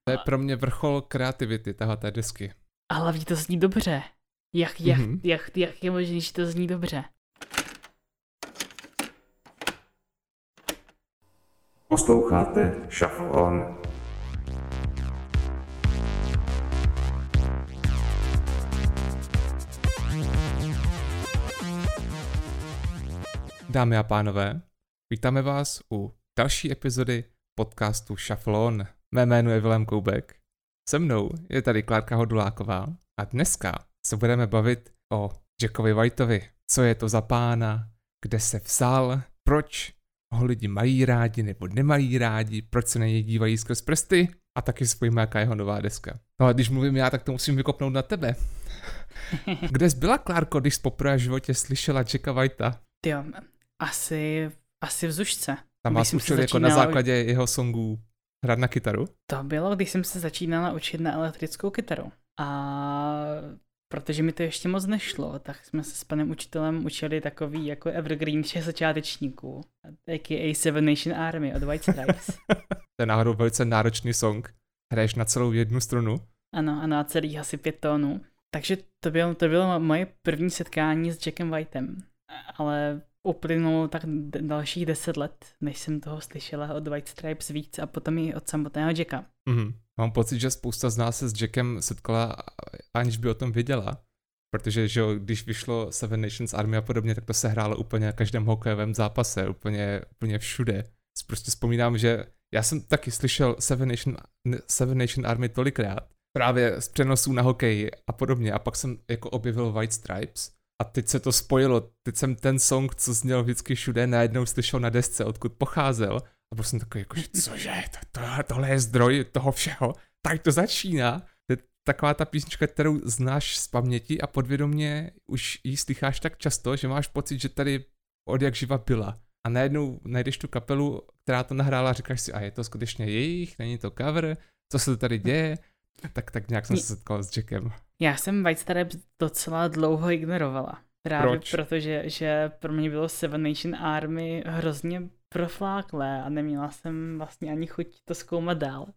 To je pro mě vrchol kreativity, té desky. A hlavně to zní dobře. Jak je možné, že to zní dobře? Posloucháte Shuffle On. Dámy a pánové, vítáme vás u další epizody podcastu Shuffle On. Mé jméno je Vilém Koubek. Se mnou je tady Klárka Hoduláková a dneska se budeme bavit o Jackovi Whiteovi. Co je to za pána, kde se vzal, proč ho lidi mají rádi nebo nemají rádi, proč se na něj dívají skrz prsty a taky spojíme, jaká je jeho nová deska. No a když mluvím já, tak to musím vykopnout na tebe. Kde jsi byla, Klárko, když jsi poprvé v životě slyšela Jacka Whitea? Jo, asi v Zušce. Tam vás učili jako na základě jeho songů hrát na kytaru? To bylo, když jsem se začínala učit na elektrickou kytaru. A protože mi to ještě moc nešlo, tak jsme se s panem učitelem učili takový jako evergreen všech začátečníků. A.k.a. Seven Nation Army od White Stripes. To je náhodou velice náročný song. Hraješ na celou jednu strunu. Ano, a na celých asi 5 tónů. Takže to bylo moje první setkání s Jackem Whiteem. Ale uplynulo tak dalších 10 let, než jsem toho slyšela od White Stripes víc a potom i od samotného Jacka. Mám pocit, že spousta z nás se s Jackem setkala, aniž by o tom věděla. Protože že když vyšlo Seven Nations Army a podobně, tak to se hrálo úplně na každém hokejovém zápase, úplně všude. Prostě vzpomínám, že já jsem taky slyšel Seven Nation Army tolikrát, právě z přenosů na hokej a podobně, a pak jsem jako objevil White Stripes. A teď se to spojilo, teď jsem ten song, co zněl vždycky všude, najednou slyšel na desce, odkud pocházel. A byl jsem takový, jakože, cože, tohle je zdroj toho všeho, tak to začíná. To je taková ta písnička, kterou znáš z paměti a podvědomě už ji slycháš tak často, že máš pocit, že tady od jak živa byla. A najednou najdeš tu kapelu, která to nahrála a říkáš si, a je to skutečně jejich, není to cover, co se tady děje? Tak nějak jsem se setkal s Jackem. Já jsem White Stripes docela dlouho ignorovala. Právě protože že pro mě bylo Seven Nation Army hrozně profláklé a neměla jsem vlastně ani chuť to zkoumat dál.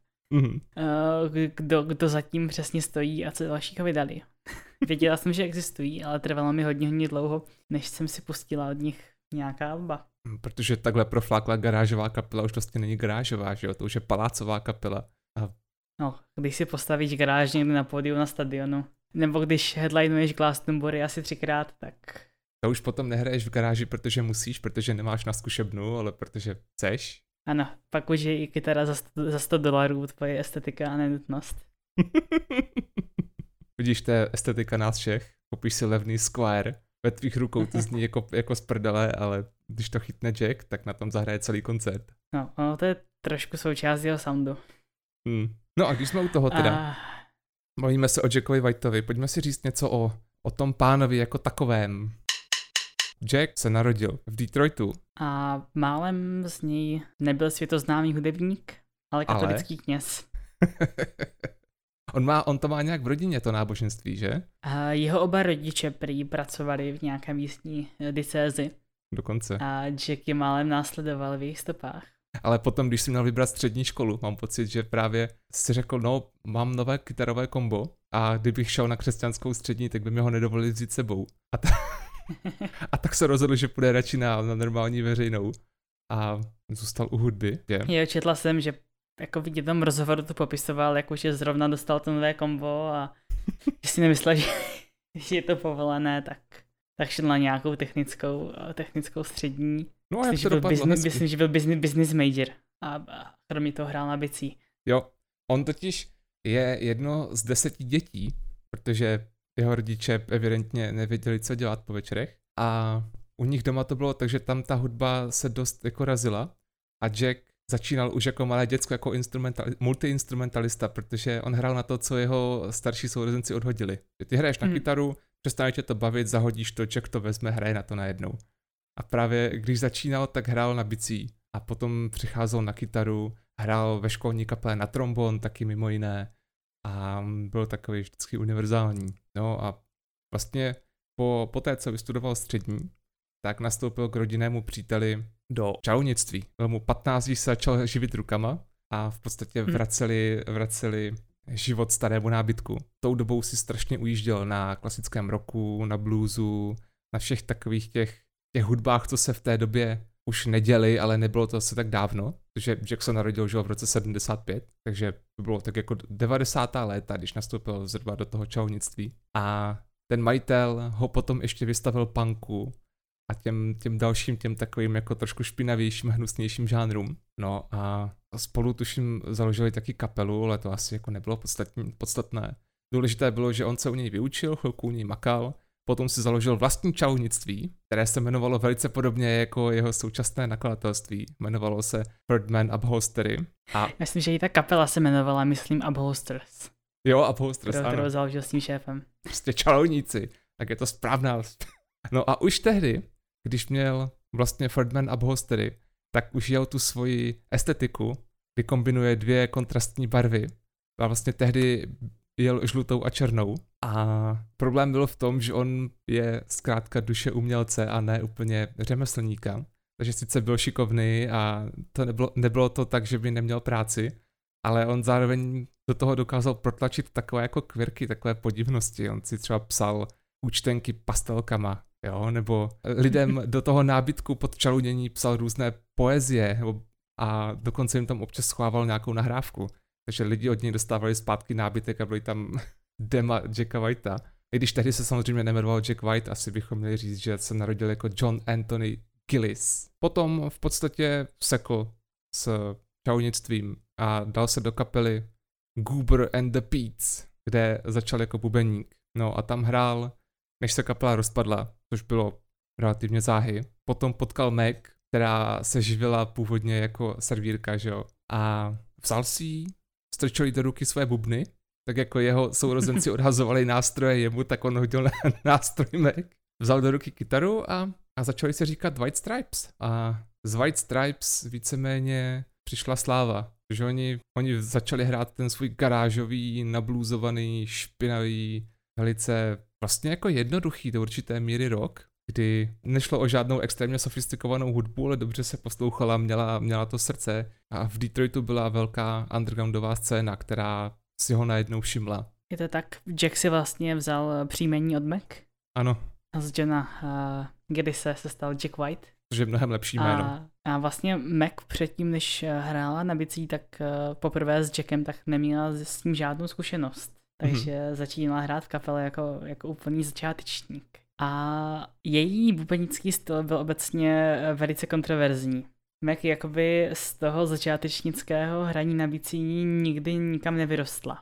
Kdo zatím přesně stojí a co dalšího vydali. Věděla jsem, že existují, ale trvalo mi hodně dlouho, než jsem si pustila od nich nějaká alba. Protože takhle profláklá garážová kapela už vlastně není garážová, že jo? To už je palácová kapela. No, když si postavíš garáž někde na pódiu na stadionu, nebo když headlinuješ Glastonbury asi 3krát, tak... To už potom nehraješ v garáži, protože musíš, protože nemáš na zkušebnu, ale protože chceš. Ano, pak už je i kytara za $100 tvoje estetika a nenutnost. Vidíš, to je estetika nás všech. Koupíš si levný Squire, ve tvých rukou to zní jako z prdele, ale když to chytne Jack, tak na tom zahraje celý koncert. No, to je trošku součást jeho soundu. No a když jsme u toho teda, bavíme se o Jackovi Whiteovi, pojďme si říct něco o tom pánovi jako takovém. Jack se narodil v Detroitu. A málem z něj nebyl světoznámý hudebník, ale katolický kněz. On to má nějak v rodině, to náboženství, že? Jeho oba rodiče prý pracovali v nějaké místní diecézi. Dokonce. A Jack je málem následoval v jejich stopách. Ale potom, když jsi měl vybrat střední školu, mám pocit, že právě si řekl, no, mám nové kytarové kombo a kdybych šel na křesťanskou střední, tak by mi ho nedovolili vzít sebou. A tak se rozhodl, že půjde radši na normální veřejnou a zůstal u hudby. Jo, četla jsem, že jako v jednom rozhovoru to popisoval, jako že zrovna dostal to nové kombo a že si nemyslel, že je to povolené, tak šel na nějakou technickou střední. No a jak to dopadlo? Myslím, že byl business major a kromě toho hrál na bicí. Jo, on totiž je jedno z 10 dětí, protože jeho rodiče evidentně nevěděli, co dělat po večerech a u nich doma to bylo tak, že tam ta hudba se dost jako razila a Jack začínal už jako malé děcko jako multiinstrumentalista, protože on hrál na to, co jeho starší sourozenci odhodili. Ty hraješ na kytaru, přestane tě to bavit, zahodíš to, Jack to vezme, hraje na to najednou. A právě když začínal, tak hrál na bicí a potom přicházel na kytaru, hrál ve školní kapele na trombon, taky mimo jiné a byl takový vždycky univerzální. No a vlastně po té, co vystudoval střední, tak nastoupil k rodinnému příteli do čarovnictví. Byl mu 15, když se začal živit rukama a v podstatě vraceli život starému nábytku. Tou dobou si strašně ujížděl na klasickém rocku, na bluesu, na všech takových těch hudbách, co se v té době už neděli, ale nebylo to asi tak dávno, protože Jack se narodil v roce 75, takže to bylo tak jako 90. léta, když nastoupil zhruba do toho čarovnictví. A ten majitel ho potom ještě vystavil punku a těm dalším, těm takovým jako trošku špinavějším, hnusnějším žánrům. No a spolu tuším založili taky kapelu, ale to asi jako nebylo podstatné. Důležité bylo, že on se u něj vyučil, chvilku u něj makal, potom si založil vlastní čarovnictví, které se jmenovalo velice podobně jako jeho současné nakladatelství. Jmenovalo se Birdman Upholstery. A myslím, že i ta kapela se jmenovala, myslím, Upholsters. Jo, Upholsters, ano. Kterou založil s tím šéfem. Prostě čarovníci, tak je to správná. No a už tehdy, když měl vlastně Birdman Upholstery, tak už jel tu svoji estetiku, kdy kombinuje dvě kontrastní barvy. A vlastně tehdy jel žlutou a černou. A problém byl v tom, že on je zkrátka duše umělce a ne úplně řemeslníka. Takže sice byl šikovný a to nebylo to tak, že by neměl práci, ale on zároveň do toho dokázal protlačit takové jako kvirky, takové podivnosti. On si třeba psal účtenky pastelkama, jo, nebo lidem do toho nábytku pod čaludění psal různé poezie a dokonce jim tam občas schovával nějakou nahrávku. Takže lidi od něj dostávali zpátky nábytek a byli tam dema Jacka Whitea. I když tehdy se samozřejmě nejmenoval Jack White, asi bychom měli říct, že se narodil jako John Anthony Gillis. Potom v podstatě vsekl s čarovnictvím a dal se do kapely Goober and the Peets, kde začal jako bubeník. No a tam hrál, než se kapela rozpadla, což bylo relativně záhy. Potom potkal Meg, která se živila původně jako servírka, že jo. A vzal si jí, strčil jí do ruky své bubny, tak jako jeho sourozenci odhazovali nástroje jemu, tak on hodil na nástroj Meg. Vzal do ruky kytaru a začali se říkat White Stripes. A z White Stripes víceméně přišla sláva. Že oni začali hrát ten svůj garážový, nablúzovaný, špinavý, velice vlastně jako jednoduchý do určité míry rock, kdy nešlo o žádnou extrémně sofistikovanou hudbu, ale dobře se poslouchala, měla to srdce. A v Detroitu byla velká undergroundová scéna, která si ho najednou všimla. Je to tak, Jack si vlastně vzal příjmení od Mac? Ano. A z Johna Giddise se stal Jack White. Což je mnohem lepší jméno. A vlastně Mac předtím, než hrála na bicí, tak poprvé s Jackem tak neměla s ním žádnou zkušenost. Takže začínala hrát v kapele jako úplný začátečník. A její bubenický styl byl obecně velice kontroverzní. Mac jakoby z toho začátečnického hraní na bicí nikdy nikam nevyrostla.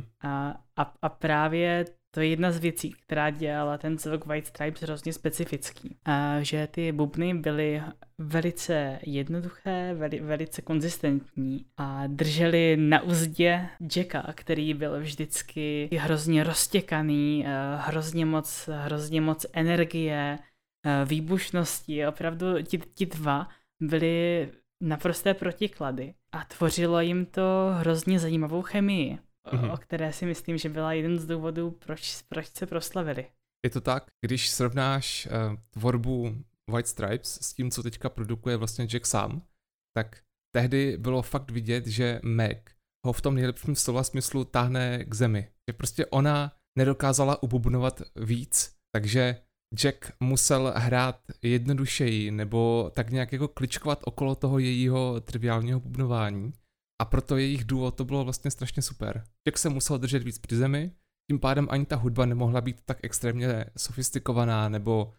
A právě to je jedna z věcí, která dělala ten zvuk White Stripes hrozně specifický. Že ty bubny byly velice jednoduché, velice konzistentní a drželi na uzdě Jacka, který byl vždycky hrozně roztěkaný, hrozně moc energie, výbušnosti. Opravdu ti dva byli naprosté protiklady a tvořilo jim to hrozně zajímavou chemii. O které si myslím, že byla jeden z důvodů, proč se proslavili. Je to tak, když srovnáš tvorbu White Stripes s tím, co teďka produkuje vlastně Jack sám, tak tehdy bylo fakt vidět, že Meg ho v tom nejlepším slova smyslu táhne k zemi. Že prostě ona nedokázala ububnovat víc, takže Jack musel hrát jednodušeji nebo tak nějak jako kličkovat okolo toho jejího triviálního bubnování. A proto jejich duo to bylo vlastně strašně super. Jack se musel držet víc při zemi, tím pádem ani ta hudba nemohla být tak extrémně sofistikovaná nebo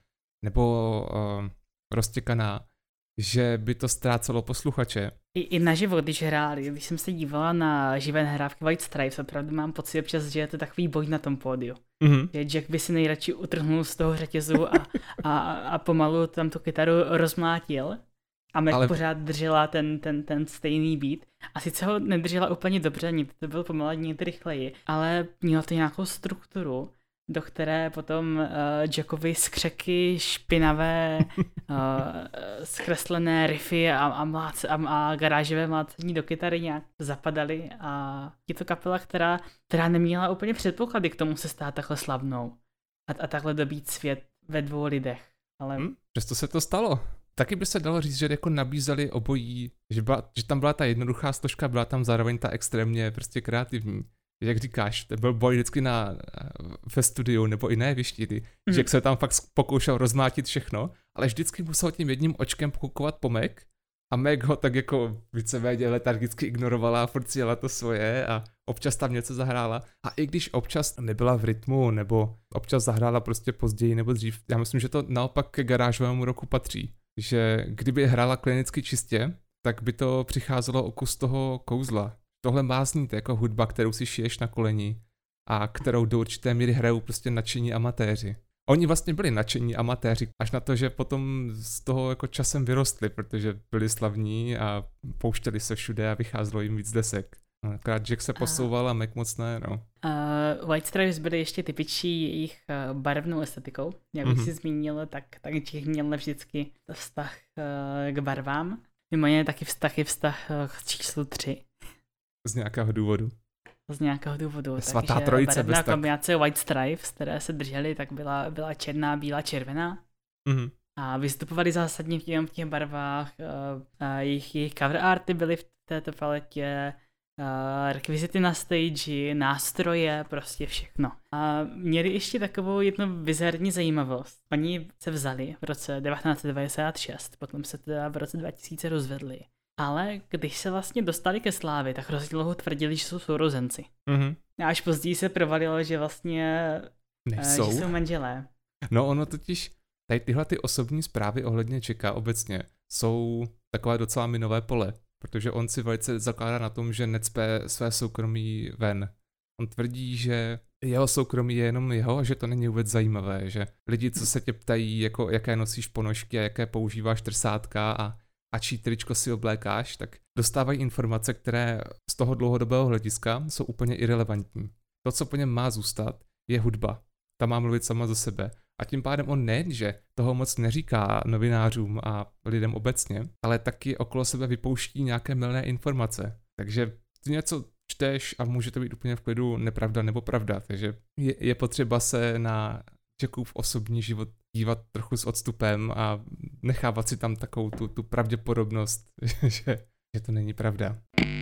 roztěkaná, že by to ztrácelo posluchače. I naživo, když hráli, když jsem se dívala na živé nahrávky White Stripes, opravdu mám pocit občas, že je to takový boj na tom pódiu. Že Jack by si nejradši utrhnul z toho řetězu a pomalu tam tu kytaru rozmlátil. A Meg pořád držela ten stejný beat. A sice ho nedržela úplně dobře, to byl pomalu někdy rychleji, ale mělo to nějakou strukturu, do které potom Jackovi skřeky, špinavé, zkreslené riffy a garážové mlácení do kytary nějak zapadaly. A je to kapela, která neměla úplně předpoklady k tomu se stát takhle slavnou a takhle dobít svět ve dvou lidech. Ale přesto se to stalo. taky by se dalo říct, že jako nabízeli obojí, že tam byla ta jednoduchá složka, byla tam zároveň ta extrémně prostě kreativní. Jak říkáš, to byl boj vždycky ve studiu nebo i na jevišti, že jak se tam fakt pokoušel rozmlátit všechno, ale vždycky musel tím jedním očkem pokoukovat po Mac a Mac ho tak jako víceméně letargicky ignorovala a furt si jela to svoje a občas tam něco zahrála a i když občas nebyla v rytmu nebo občas zahrála prostě později nebo dřív, já myslím, že to naopak ke garážovému roku patří, že kdyby hrála klinicky čistě, tak by to přicházelo o kus toho kouzla. Tohle mázní, to je jako hudba, kterou si šiješ na koleni a kterou do určité míry hrajou prostě nadšení amatéři. Oni vlastně byli nadšení amatéři, až na to, že potom z toho jako časem vyrostli, protože byli slavní a pouštěli se všude a vycházelo jim víc desek. Akorát Jack se posouval a Mac moc ne, no. White Stripes byly ještě typičí jejich barevnou estetikou. Jak bych si zmínil, tak Jack měl vždycky vztah k barvám. Mimo jiné taky vztah k číslu 3. Z nějakého důvodu. Svatá trojice bez tak. Kombinace White Stripes, které se držely, tak byla černá, bílá, červená. Mm-hmm. A vystupovali zásadně v těch barvách. Jejich cover arty byly v této paletě, rekvizity na stage, nástroje, prostě všechno. A měli ještě takovou jednu bizarní zajímavost. Oni se vzali v roce 1996, potom se teda v roce 2000 rozvedli. Ale když se vlastně dostali ke slávě, tak hrozně dlouho tvrdili, že jsou sourozenci. Mm-hmm. A až později se provalilo, že vlastně že jsou manželé. No ono totiž, tady tyhle ty osobní zprávy ohledně Jacka obecně jsou takové docela minové pole, protože on si velice zakládá na tom, že necpe své soukromí ven. On tvrdí, že jeho soukromí je jenom jeho a že to není vůbec zajímavé, že lidi, co se tě ptají, jako jaké nosíš ponožky a jaké používáš trsátka a čí tričko si oblékáš, tak dostávají informace, které z toho dlouhodobého hlediska jsou úplně irelevantní. To, co po něm má zůstat, je hudba. Ta má mluvit sama za sebe. A tím pádem on nejen, že toho moc neříká novinářům a lidem obecně, ale taky okolo sebe vypouští nějaké mylné informace. Takže ty něco čteš a může to být úplně v klidu nepravda nebo pravda. Takže je potřeba se na Jackův osobní život dívat trochu s odstupem a nechávat si tam takovou tu pravděpodobnost, že to není pravda.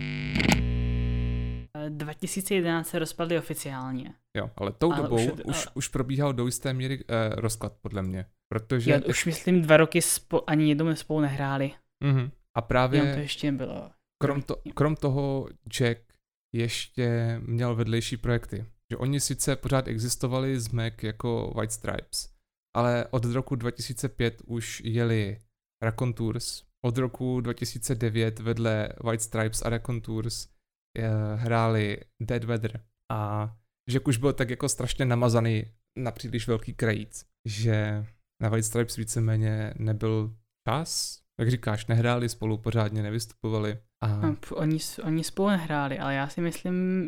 2011 se rozpadli oficiálně. Jo, ale tou dobou už probíhal do jisté míry rozklad, podle mě. Protože... Já už myslím 2 roky ani jednou spolu nehráli. Mm-hmm. A právě... Jenom to ještě bylo. Krom toho Jack ještě měl vedlejší projekty. Že oni sice pořád existovali z Mac jako White Stripes, ale od roku 2005 už jeli Raconteurs. Od roku 2009 vedle White Stripes a Raconteurs hráli Dead Weather. A Jack už byl tak jako strašně namazaný na příliš velký krajíc, že na White Stripes víceméně nebyl čas. Jak říkáš, nehráli spolu, pořádně nevystupovali. Oni spolu nehráli, ale já si myslím,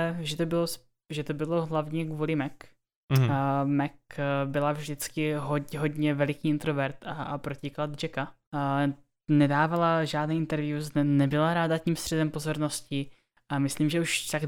že to bylo hlavně kvůli Mac. Mm-hmm. Mac byla vždycky hodně veliký introvert a protiklad Jacka. Nedávala žádné interviews, nebyla ráda tím středem pozornosti a myslím, že už tak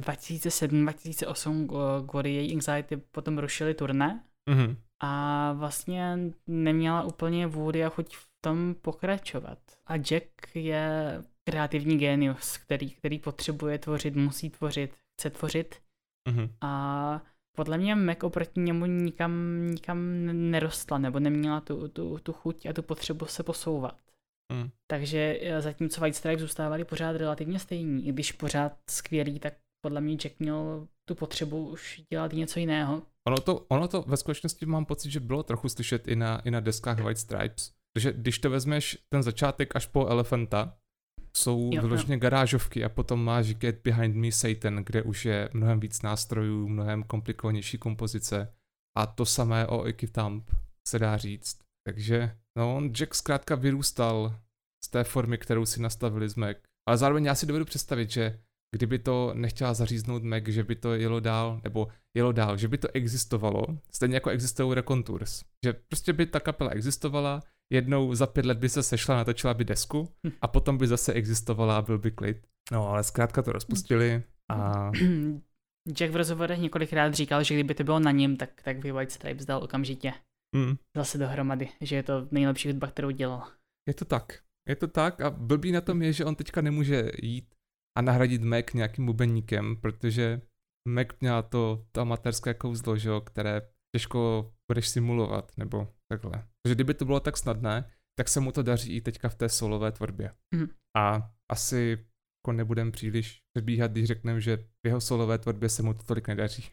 2007-2008 kvůli její anxiety potom rušili turné. Mm-hmm. A vlastně neměla úplně vůli a chuť v tom pokračovat. A Jack je kreativní génius, který potřebuje tvořit, musí tvořit, chce tvořit. Mm-hmm. A podle mě Mac oproti němu nikam nerostla, nebo neměla tu chuť a tu potřebu se posouvat. Mm. Takže zatímco White Stripes zůstávali pořád relativně stejní, i když pořád skvělý, tak podle mě Jack měl tu potřebu už dělat něco jiného. Ono to ve skutečnosti mám pocit, že bylo trochu slyšet i na deskách White Stripes. Takže když to vezmeš ten začátek až po Elephanta, jsou vyloženě garážovky a potom máš Get Behind Me Satan, kde už je mnohem víc nástrojů, mnohem komplikovanější kompozice a to samé o Icky Thump se dá říct. Takže Jack zkrátka vyrůstal z té formy, kterou si nastavili z Mac. Ale zároveň já si dovedu představit, že kdyby to nechtěla zaříznout Mac, že by to jelo dál, že by to existovalo, stejně jako existují Raconteurs. Že prostě by ta kapela existovala, jednou za 5 let by se sešla, natočila by desku a potom by zase existovala a byl by klid. No, ale zkrátka to rozpustili a... Jack v rozhovorech několikrát říkal, že kdyby to bylo na něm, tak by White Stripes dal okamžitě zase dohromady, že je to nejlepší hudba, kterou dělal. Je to tak a blbý na tom je, že on teďka nemůže jít a nahradit Mac nějakým bubeníkem, protože Mac měla to amatérské kouzlo, že jo, které těžko budeš simulovat, nebo takhle. Takže kdyby to bylo tak snadné, tak se mu to daří i teďka v té solové tvorbě. A asi jako nebudem příliš předbíhat, když řekneme, že v jeho solové tvorbě se mu to tolik nedaří.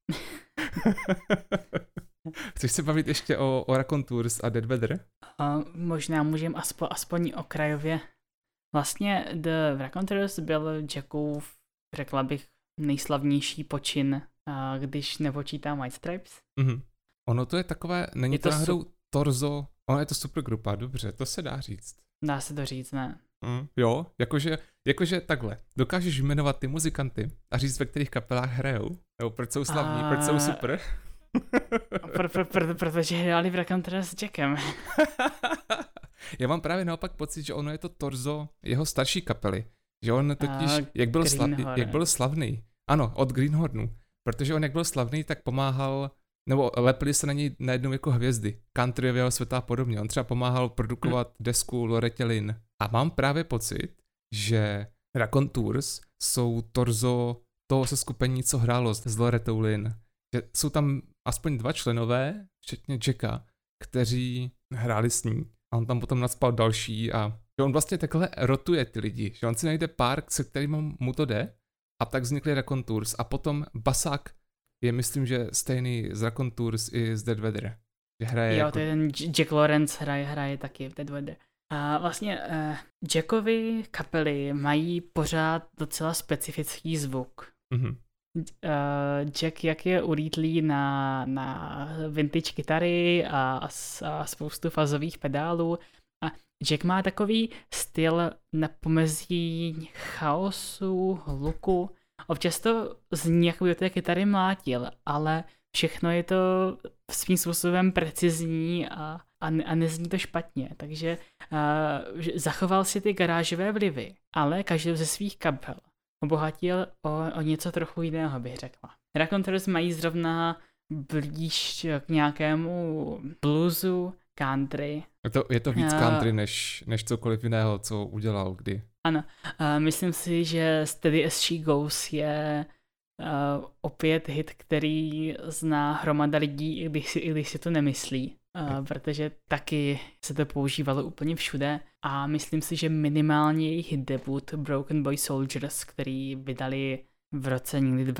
Chceš se bavit ještě o Raconteurs a Dead Weather? Možná můžeme aspoň okrajově. Vlastně The Raconteurs byl Jackův, řekla bych, nejslavnější počin, když nepočítám White Stripes. Ono to je takové, není to náhodou torzo, ono je to supergrupa, dobře, to se dá říct. Dá se to říct, ne? Jo, jakože takhle, dokážeš jmenovat ty muzikanty a říct, ve kterých kapelách hrajou, nebo proč jsou slavní, proč jsou super? Protože hráli v Raconteurs s Jackem. Já mám právě naopak pocit, že ono je to torzo jeho starší kapely, že on totiž, jak byl slavný, ano, od Greenhornu, protože on jak byl slavný, tak pomáhal, nebo lepili se na něj najednou jako hvězdy, countryového světa a podobně. On třeba pomáhal produkovat desku Loretě Lynn. A mám právě pocit, že Raconteurs jsou torzo toho seskupení, co hrálo s Loretou Lynn. Že jsou tam aspoň 2 členové, včetně Jacka, kteří hráli s ní. A on tam potom nacpal další a že on vlastně takhle rotuje ty lidi. Že on si najde pár, se kterým mu to jde a tak vznikly Raconteurs. A potom basák je, myslím, že stejný z Raconteurs i z Dead Weather. Že hraje jo, to je ten Jack Lawrence hraje taky v Dead Weather. A vlastně Jackovy kapely mají pořád docela specifický zvuk. Jack, jak je ulítlý na vintage kytary a spoustu fazových pedálů. A Jack má takový styl na pomezí chaosu, hluku. Občas to zní, jako by té kytary mlátil, ale všechno je to svým způsobem precizní a nezní to špatně. Takže zachoval si ty garážové vlivy, ale každou ze svých kapel obohatil o něco trochu jiného, bych řekla. Raconteurs mají zrovna blíž k nějakému bluesu, country. Je to víc country než cokoliv jiného, co udělal kdy. Ano, myslím si, že Steady as She Goes je opět hit, který zná hromada lidí, i když si to nemyslí. Protože taky se to používalo úplně všude a myslím si, že minimálně jejich debut Broken Boy Soldiers, který vydali v roce někdy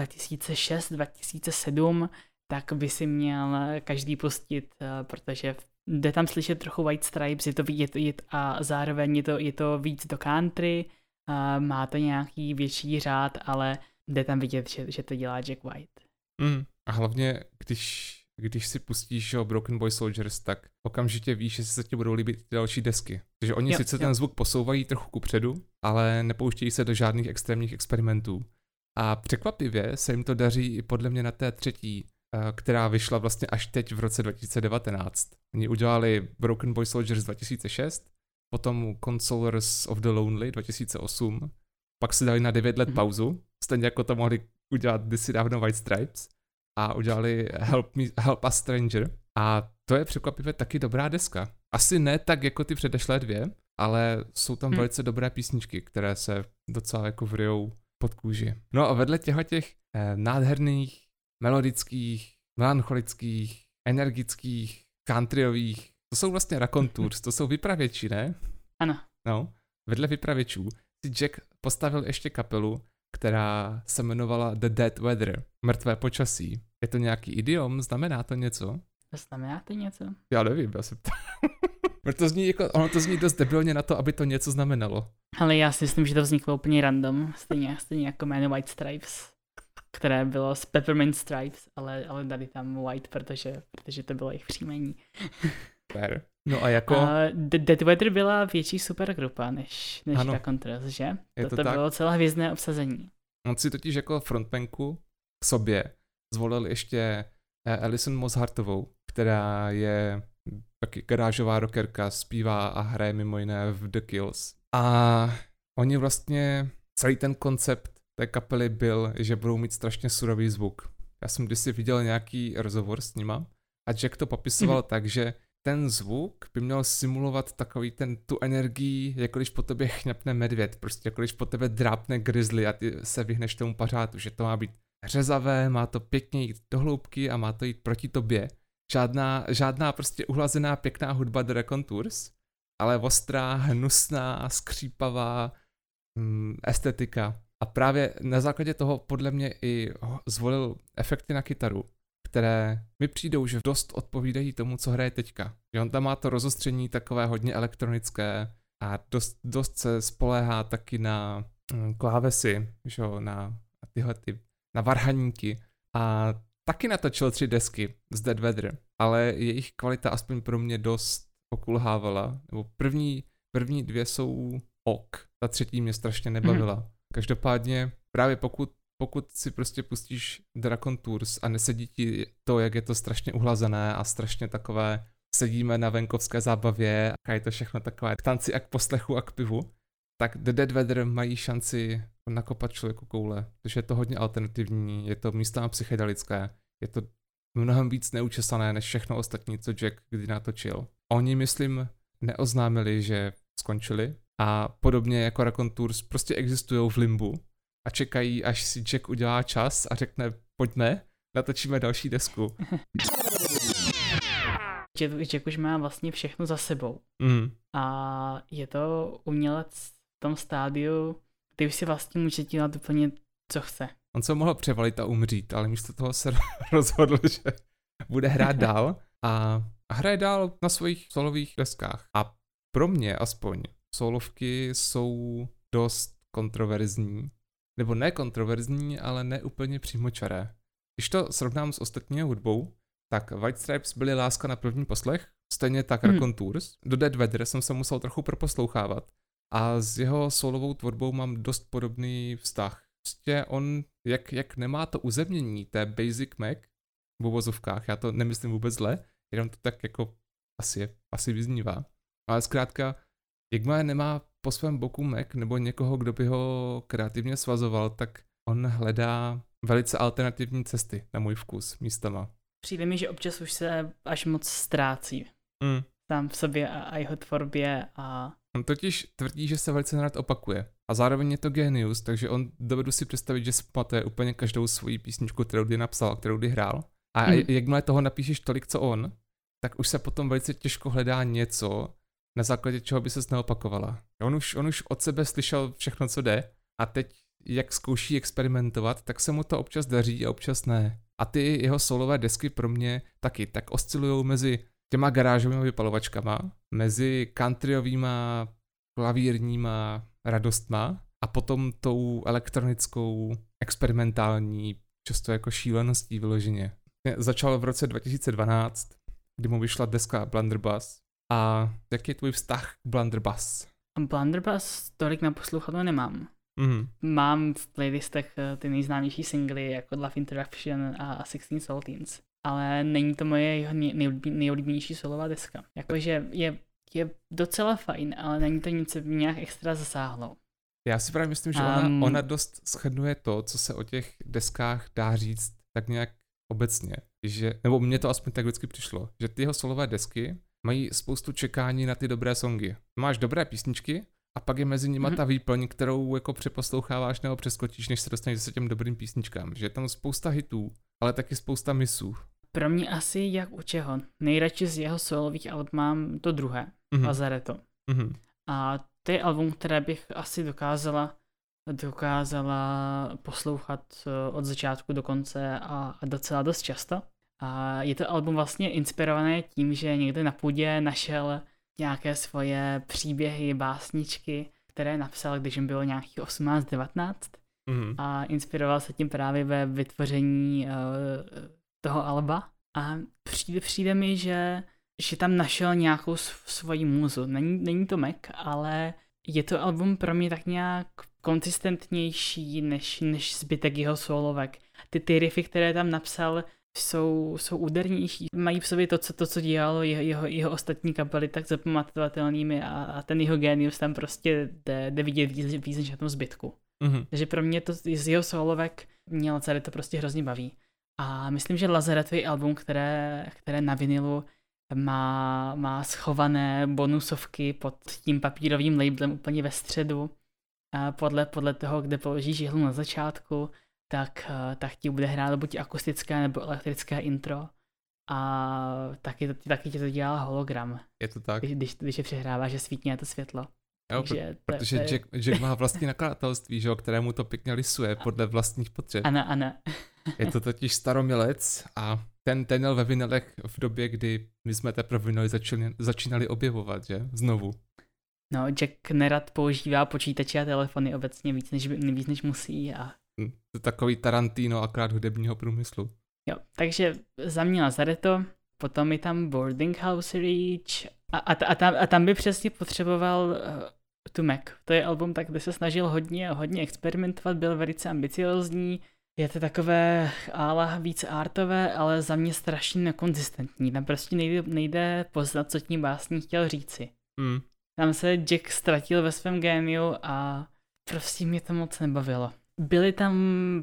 2006-2007, tak by si měl každý pustit, protože jde tam slyšet trochu White Stripes, je to vidět a zároveň je to víc do country, má to nějaký větší řád, ale jde tam vidět, že to dělá Jack White. A hlavně, když si pustíš Broken Boy Soldiers, tak okamžitě víš, že se ti budou líbit ty další desky. Takže oni sice ten zvuk posouvají trochu kupředu, ale nepouštějí se do žádných extrémních experimentů. A překvapivě se jim to daří i podle mě na té třetí, která vyšla vlastně až teď v roce 2019. Oni udělali Broken Boy Soldiers 2006, potom Consolers of the Lonely 2008, pak si dali na 9 let pauzu, stejně jako to mohli udělat kdysi dávno White Stripes, a udělali Help Us Stranger. A to je překvapivě taky dobrá deska. Asi ne tak jako ty předešlé 2, ale jsou tam velice dobré písničky, které se docela jako vryjou pod kůži. No a vedle těch nádherných, melodických, melancholických, energických, countryových, to jsou vlastně Raconteurs, to jsou vypravěči, ne? Ano. No, vedle vypravěčů si Jack postavil ještě kapelu, která se jmenovala The Dead Weather, mrtvé počasí. Je to nějaký idiom? Znamená to něco? Znamená to něco? Já nevím, já se ptám. Ono to zní dost debilně na to, aby to něco znamenalo. Ale já si myslím, že to vzniklo úplně random, stejně jako jméno White Stripes, které bylo z Peppermint Stripes, ale dali tam White, protože to bylo jejich příjmení. Fair. No a jako... Dead Weather byla větší supergrupa než Raconteurs, že? To bylo celé hvězdné obsazení. On si totiž jako frontmanku k sobě zvolil ještě Alison Moshartovou, která je taky garážová rockerka, zpívá a hraje mimo jiné v The Kills. A oni vlastně, celý ten koncept té kapely byl, že budou mít strašně surový zvuk. Já jsem kdysi viděl nějaký rozhovor s nima a Jack to popisoval tak, že ten zvuk by měl simulovat takový tu energii, jako když po tobě chňapne medvěd, prostě jako když po tebe drápne grizzly a ty se vyhneš tomu pařátu, že to má být řezavé, má to pěkně jít do hloubky a má to jít proti tobě. Žádná prostě uhlazená pěkná hudba The Raconteurs, ale ostrá, hnusná, skřípavá estetika. A právě na základě toho podle mě i zvolil efekty na kytaru, které mi přijdou, že dost odpovídají tomu, co hraje teďka. Že on tam má to rozostření takové hodně elektronické a dost se spoléhá taky na klávesy, že jo, na na varhaníky a taky natočil 3 desky z Dead Weather, ale jejich kvalita aspoň pro mě dost pokulhávala, nebo první 2 jsou ok, ta 3. mě strašně nebavila. Každopádně právě pokud si prostě pustíš The Raconteurs a nesedí ti to, jak je to strašně uhlazené a strašně takové sedíme na venkovské zábavě a je to všechno takové k tanci a k poslechu a k pivu, tak The Dead Weather mají šanci nakopat člověku koule, protože je to hodně alternativní, je to místama psychedelické, je to mnohem víc neučesané než všechno ostatní, co Jack kdy natočil. Oni, myslím, neoznámili, že skončili a podobně jako Raconteurs prostě existují v limbu a čekají, až si Jack udělá čas a řekne, pojďme, natočíme další desku. Jack už má vlastně všechno za sebou. A je to umělec v tom stádiu, kdy už si vlastně může dělat úplně, co chce. On se mohl převalit a umřít, ale místo toho se rozhodl, že bude hrát dál a hraje dál na svých solových deskách. A pro mě aspoň solovky jsou dost kontroverzní. Nebo ne kontroverzní, ale ne úplně přímočaré. Když to srovnám s ostatní hudbou, tak White Stripes byly láska na první poslech, stejně tak Raconteurs. Do Dead Weather jsem se musel trochu proposlouchávat a s jeho solovou tvorbou mám dost podobný vztah. Prostě on, jak nemá to uzemnění té Basic Mac v uvozovkách, já to nemyslím vůbec zle, jenom to tak jako asi vyznívá. Ale zkrátka, jakmile nemá po svém boku Mac nebo někoho, kdo by ho kreativně svazoval, tak on hledá velice alternativní cesty na můj vkus místama. Přijde mi, že občas už se až moc ztrácí sám v sobě a jeho tvorbě a... On totiž tvrdí, že se velice rád opakuje a zároveň je to genius, takže on dovedu si představit, že si pamatuje úplně každou svoji písničku, kterou kdy napsal, kterou kdy hrál. A jakmile toho napíšeš tolik, co on, tak už se potom velice těžko hledá něco, na základě čeho by ses neopakovala. On už od sebe slyšel všechno, co jde a teď, jak zkouší experimentovat, tak se mu to občas daří a občas ne. A ty jeho solové desky pro mě taky tak oscilujou mezi těma garážovými vypalovačkama, mezi countryovýma klavírníma radostma a potom tou elektronickou, experimentální, často jako šíleností vyloženě. Začal v roce 2012, kdy mu vyšla deska Blunderbuss. A jaký je tvůj vztah k Blunderbuss? Blunderbuss tolik naposlouchanou nemám. Mám v playlistech ty nejznámější singly jako Love Interruption a 16 Saltines, ale není to moje nejoblíbenější solová deska. Jakože je docela fajn, ale není to nic, co by nějak extra zasáhlo. Já si právě myslím, že ona dost shrnuje to, co se o těch deskách dá říct tak nějak obecně. Nebo mně to aspoň tak vždycky přišlo, že ty jeho solové desky mají spoustu čekání na ty dobré songy. Máš dobré písničky a pak je mezi nimi ta výplň, kterou jako přeposloucháváš nebo přeskočíš, než se dostaneš zase těm dobrým písničkám. Že je tam spousta hitů, ale taky spousta misů. Pro mě asi jak u čeho. Nejradši z jeho solových alb mám to druhé, Lazaretto. A to je album, které bych asi dokázala poslouchat od začátku do konce a docela dost často. A je to album vlastně inspirované tím, že někde na půdě našel nějaké svoje příběhy, básničky, které napsal, když jim bylo nějakých 18-19 a inspiroval se tím právě ve vytvoření toho alba a přijde mi, že tam našel nějakou svoji můzu. Není to Mac, ale je to album pro mě tak nějak konzistentnější než zbytek jeho solovek. Ty riffy, které tam napsal, jsou údernější. Mají v sobě to, co dělalo jeho ostatní kapely, tak zapamatovatelnými a ten jeho genius tam prostě jde vidět víc než na tom zbytku. Takže pro mě to z jeho solovek mě Lazaretto prostě hrozně baví. A myslím, že Lazaretto je album, které na vinilu má schované bonusovky pod tím papírovým labelem úplně ve středu. A podle toho, kde položíš jihlu na začátku, tak ti bude hrát buď akustické nebo elektrické intro. A taky ti to dělá hologram. Je to tak? Když je přehráváš, že svítně to světlo. Jo, protože Jack má vlastní nakladatelství, že jo, kterému to pěkně lisuje podle vlastních potřeb. Ano. Je to totiž staromilec a ten jel ve vinilech v době, kdy my jsme teprve vinily začínali objevovat, že? Znovu. No, Jack nerad používá počítače a telefony obecně víc než musí. A... To je takový Tarantino akorát hudebního průmyslu. Jo, takže za mě Lazaretto, potom je tam Boarding House Reach a tam by přesně potřeboval To Mac. To je album, tak by se snažil hodně experimentovat, byl velice ambiciozní. Je to takové ála víc artové, ale za mě strašně nekonzistentní. Tam prostě nejde poznat, co tím básník chtěl říci. Tam se Jack ztratil ve svém géniu a prostě mě to moc nebavilo. Byly tam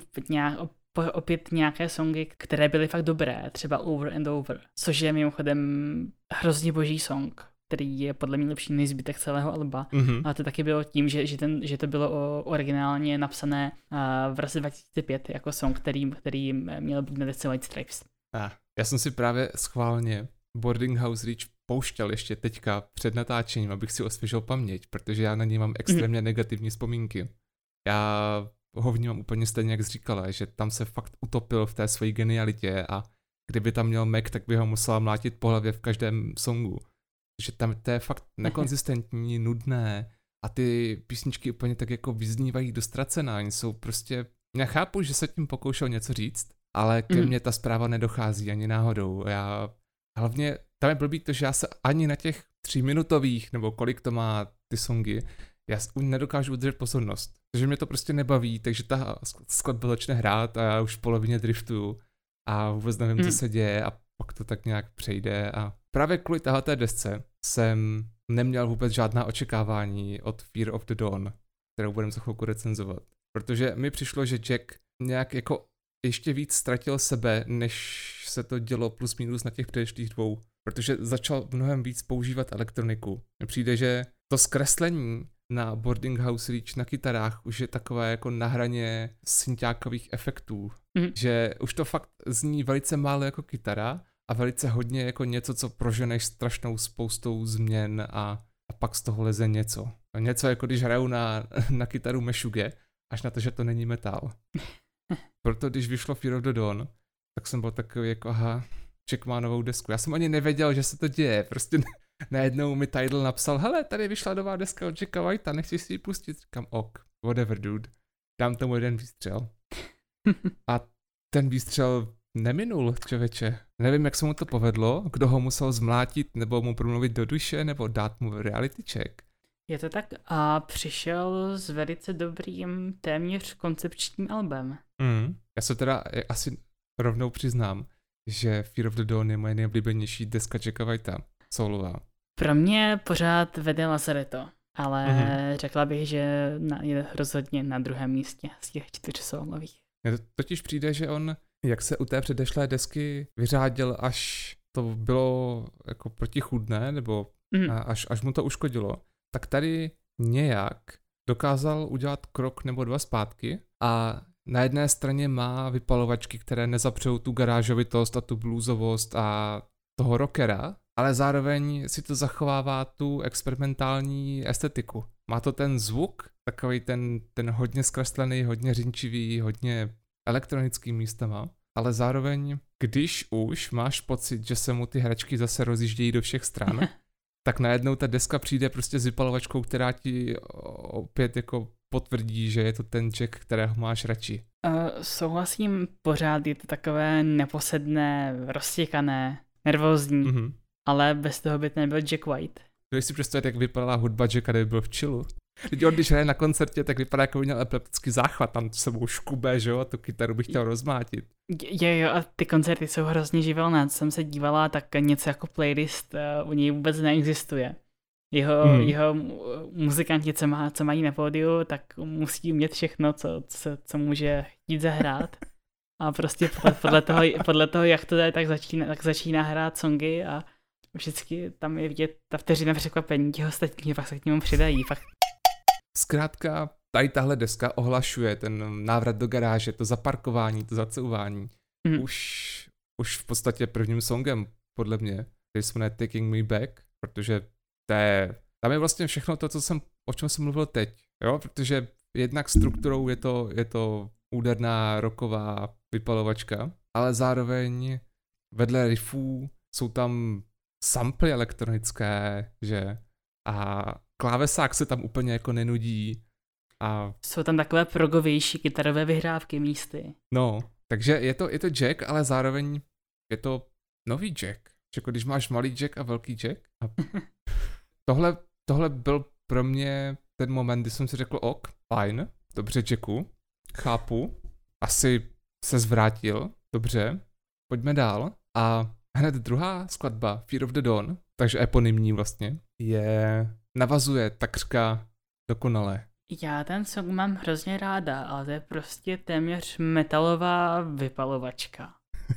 opět nějaké songy, které byly fakt dobré, třeba Over and Over, což je mimochodem hrozně boží song, který je podle mě lepší než zbytek celého alba. A to taky bylo tím, že to bylo originálně napsané v roce 2005 jako song, který měl být na desce White Stripes. Já jsem si právě schválně Boarding House Reach pouštěl ještě teďka před natáčením, abych si osvěžil paměť, protože já na něj mám extrémně negativní vzpomínky. Já ho vnímám úplně stejně, jak jsi říkala, že tam se fakt utopil v té své genialitě a kdyby tam měl Mac, tak by ho musela mlátit po hlavě v každém songu. Že tam to je fakt nekonzistentní, nudné a ty písničky úplně tak jako vyznívají do ztracená. Jsou prostě, já chápu, že se tím pokoušel něco říct, ale ke mně ta zpráva nedochází ani náhodou. Hlavně tam je blbý to, že já se ani na těch 3minutových, nebo kolik to má ty songy, já nedokážu udržet pozornost. Takže mě to prostě nebaví, takže ta skladba začne hrát a já už v polovině driftuju a vůbec nevím, co se děje a pak to tak nějak přejde a právě kvůli téhleté desce jsem neměl vůbec žádná očekávání od Fear of the Dawn, kterou budeme za chvilku recenzovat. Protože mi přišlo, že Jack nějak jako ještě víc ztratil sebe, než se to dělo plus minus na těch předešlých dvou. Protože začal mnohem víc používat elektroniku. Mně přijde, že to zkreslení na Boarding House Reach na kytarách už je takové jako na hraně synťákových efektů. Že už to fakt zní velice málo jako kytara a velice hodně jako něco, co proženeš strašnou spoustou změn a pak z toho leze něco. Něco jako když hraju na kytaru Meshuggah, až na to, že to není metal. Proto když vyšlo Fear of the Dawn, tak jsem byl takový jako Jack má novou desku. Já jsem ani nevěděl, že se to děje. Prostě najednou mi Tidal napsal, hele, tady vyšla nová deska od Jacka Whitea, nechci si ji pustit. Říkám, ok, whatever dude. Dám tomu jeden výstřel. A ten výstřel neminul, člověče. Nevím, jak se mu to povedlo, kdo ho musel zmlátit, nebo mu promluvit do duše, nebo dát mu reality check. Je to tak a přišel s velice dobrým, téměř koncepčním albem. Já se teda asi rovnou přiznám, že Fear of the Dawn je moje nejoblíbenější deska Jacka Whitea, solová. Pro mě pořád vede Lazaretto, ale řekla bych, že je rozhodně na druhém místě z těch 4 solových. Mně to totiž přijde, že on, jak se u té předešlé desky vyřádil, až to bylo jako protichůdné, nebo až mu to uškodilo, tak tady nějak dokázal udělat krok nebo 2 zpátky a na jedné straně má vypalovačky, které nezapřou tu garážovitost a tu bluesovost a toho rockera, ale zároveň si to zachovává tu experimentální estetiku. Má to ten zvuk, takový ten hodně zkreslený, hodně řinčivý, hodně elektronický místama, ale zároveň, když už máš pocit, že se mu ty hračky zase rozjíždějí do všech stran, tak najednou ta deska přijde prostě s vypalovačkou, která ti opět jako potvrdí, že je to ten Jack, kterého máš radši. Souhlasím, pořád je to takové neposedné, roztěkané, nervózní, ale bez toho by to nebyl Jack White. Když si představit, jak vypadala hudba Jacka, kdyby byl v chillu. Když hraje na koncertě, tak vypadá, jako by měl epileptický záchvat, tam sebou škube, že jo, a tu kytaru bych chtěl rozmátit. Jo, a ty koncerty jsou hrozně živelné, co jsem se dívala, tak něco jako playlist u něj vůbec neexistuje. Jeho muzikanti, co mají na pódiu, tak musí umět všechno, co může chtít zahrát. A prostě podle toho, jak to jde, tak začíná hrát songy a Vždycky tam je vidět ta vteřina překvapení, těch ostatních pak se k němu přidají. Fakt. Zkrátka, tady tahle deska ohlašuje ten návrat do garáže, to zaparkování, to zacouvání. Už v podstatě prvním songem, podle mě, který se jmenuje Taking Me Back, protože tam je vlastně všechno to, o čem jsem mluvil teď, jo, protože jednak strukturou je to úderná rocková vypalovačka, ale zároveň vedle riffů jsou tam samply elektronické, že? A klávesák se tam úplně jako nenudí. A jsou tam takové progovější kytarové vyhrávky místy. No, takže je to jack, ale zároveň je to nový jack. Jako když máš malý jack a velký jack. A tohle byl pro mě ten moment, kdy jsem si řekl ok, fajn, dobře jacku, chápu, asi se zvrátil, dobře, pojďme dál. A hned druhá skladba, Fear of the Dawn, takže eponymní vlastně, navazuje takřka dokonale. Já ten song mám hrozně ráda, ale to je prostě téměř metalová vypalovačka.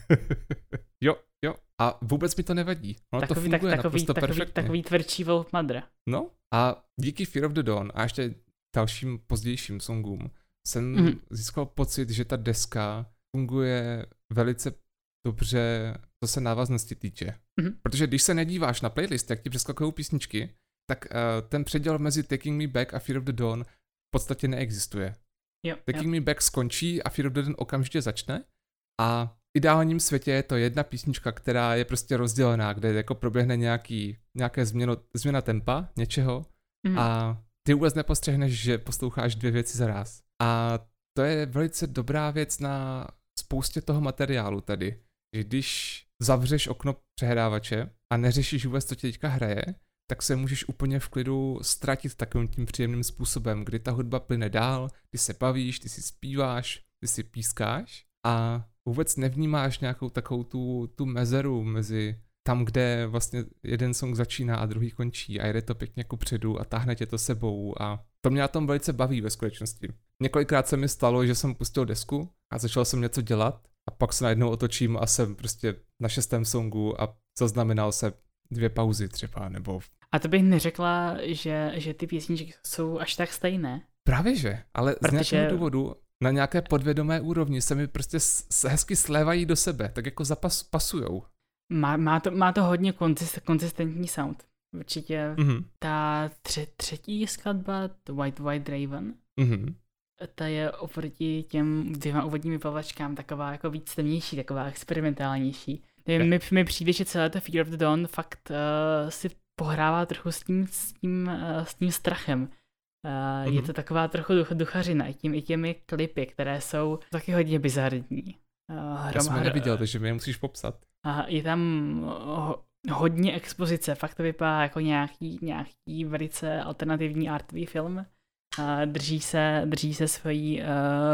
Jo. A vůbec mi to nevadí. Ono to funguje naprosto perfektně. Takový tvrdší Wolf Mother. No a díky Fear of the Dawn a ještě dalším pozdějším songům jsem získal pocit, že ta deska funguje velice dobře, co se návaznosti týče. Protože když se nedíváš na playlist, jak ti přeskakují písničky, tak ten předěl mezi Taking Me Back a Fear of the Dawn v podstatě neexistuje. Taking Me Back skončí a Fear of the Dawn okamžitě začne a v ideálním světě je to jedna písnička, která je prostě rozdělená, kde jako proběhne nějaké změna tempa, něčeho a ty vůbec nepostřehneš, že posloucháš dvě věci zaraz. A to je velice dobrá věc na spoustě toho materiálu tady, že když zavřeš okno přehrávače a neřešíš vůbec, co ti teďka hraje, tak se můžeš úplně v klidu ztratit takovým tím příjemným způsobem, kdy ta hudba plyne dál, ty se bavíš, ty si zpíváš, ty si pískáš a vůbec nevnímáš nějakou takovou tu mezeru mezi tam, kde vlastně jeden song začíná a druhý končí a jede to pěkně kupředu a táhne tě to sebou a to mě na tom velice baví ve skutečnosti. Několikrát se mi stalo, že jsem pustil desku a začal jsem něco dělat a pak se najednou otočím a jsem prostě na 6. songu a zaznamenal se 2 pauzy třeba, nebo... A to bych neřekla, že ty písničky jsou až tak stejné. Právě že, ale z nějakého důvodu na nějaké podvědomé úrovni se mi prostě hezky slévají do sebe, tak jako pasujou. Má to hodně konzistentní sound. Určitě ta třetí skladba, White Raven, ta je oproti těm 2 úvodním vypalovačkám taková jako víc temnější, taková experimentálnější. Mi přijde, že celé to Fear of the Dawn fakt si pohrává trochu s tím strachem. Je to taková trochu duchařina, i těmi klipy, které jsou taky hodně bizarní. Já jsem je neviděl, takže mi je musíš popsat. Je tam hodně expozice, fakt to vypadá jako nějaký velice alternativní artový film. Drží se svojí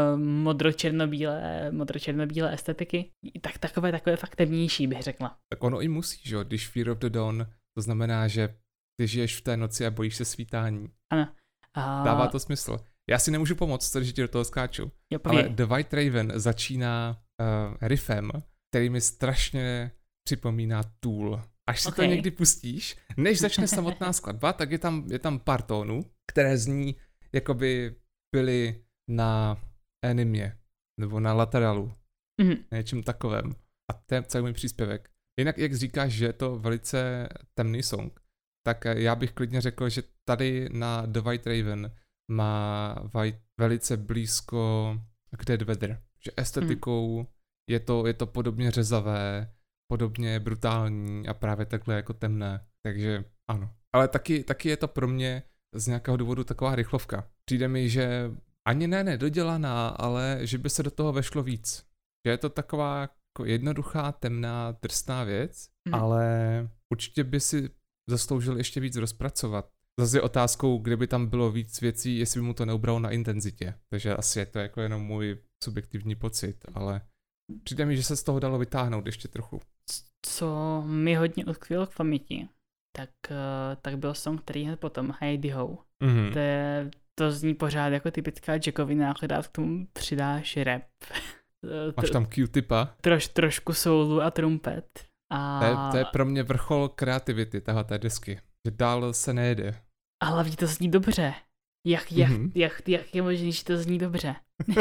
modro-černobílé estetiky. Takové fakt temnější, bych řekla. Tak ono i musí, že jo, když Fear of the Dawn, to znamená, že ty žiješ v té noci a bojíš se svítání. Ano. Dává to smysl. Já si nemůžu pomoct, že ti do toho skáču. Ale The White Raven začíná riffem, který mi strašně připomíná Tool. Až si to někdy pustíš, než začne samotná skladba, tak je tam pár tónů, které zní, jako by byly na Animě, nebo na Lateralu, něčem takovém. A to je celý můj příspěvek. Jinak, jak říkáš, že je to velice temný song, tak já bych klidně řekl, že tady na The White Raven má White velice blízko k Dead Weather. Že estetikou je to podobně řezavé, podobně brutální a právě takhle jako temné. Takže ano. Ale taky je to pro mě z nějakého důvodu taková rychlovka. Přijde mi, že ani nedodělaná, ale že by se do toho vešlo víc. Že je to taková jako jednoduchá, temná, drsná věc, ale určitě by si zasloužil ještě víc rozpracovat. Zase je otázkou, kdyby tam bylo víc věcí, jestli by mu to neubralo na intenzitě. Takže asi je to jako jenom můj subjektivní pocit, ale přijde mi, že se z toho dalo vytáhnout ještě trochu. Co mi hodně utkvělo k paměti, tak byl song, který hned potom, Heidi Ho. To zní pořád jako typická jackovina, akorát k tomu přidáš rap. Máš tam Q-tipa? Trošku soulu a trumpet. A... To je pro mě vrchol kreativity té desky, že dál se nejede. A hlavně to zní dobře. Jak je možné, že to zní dobře?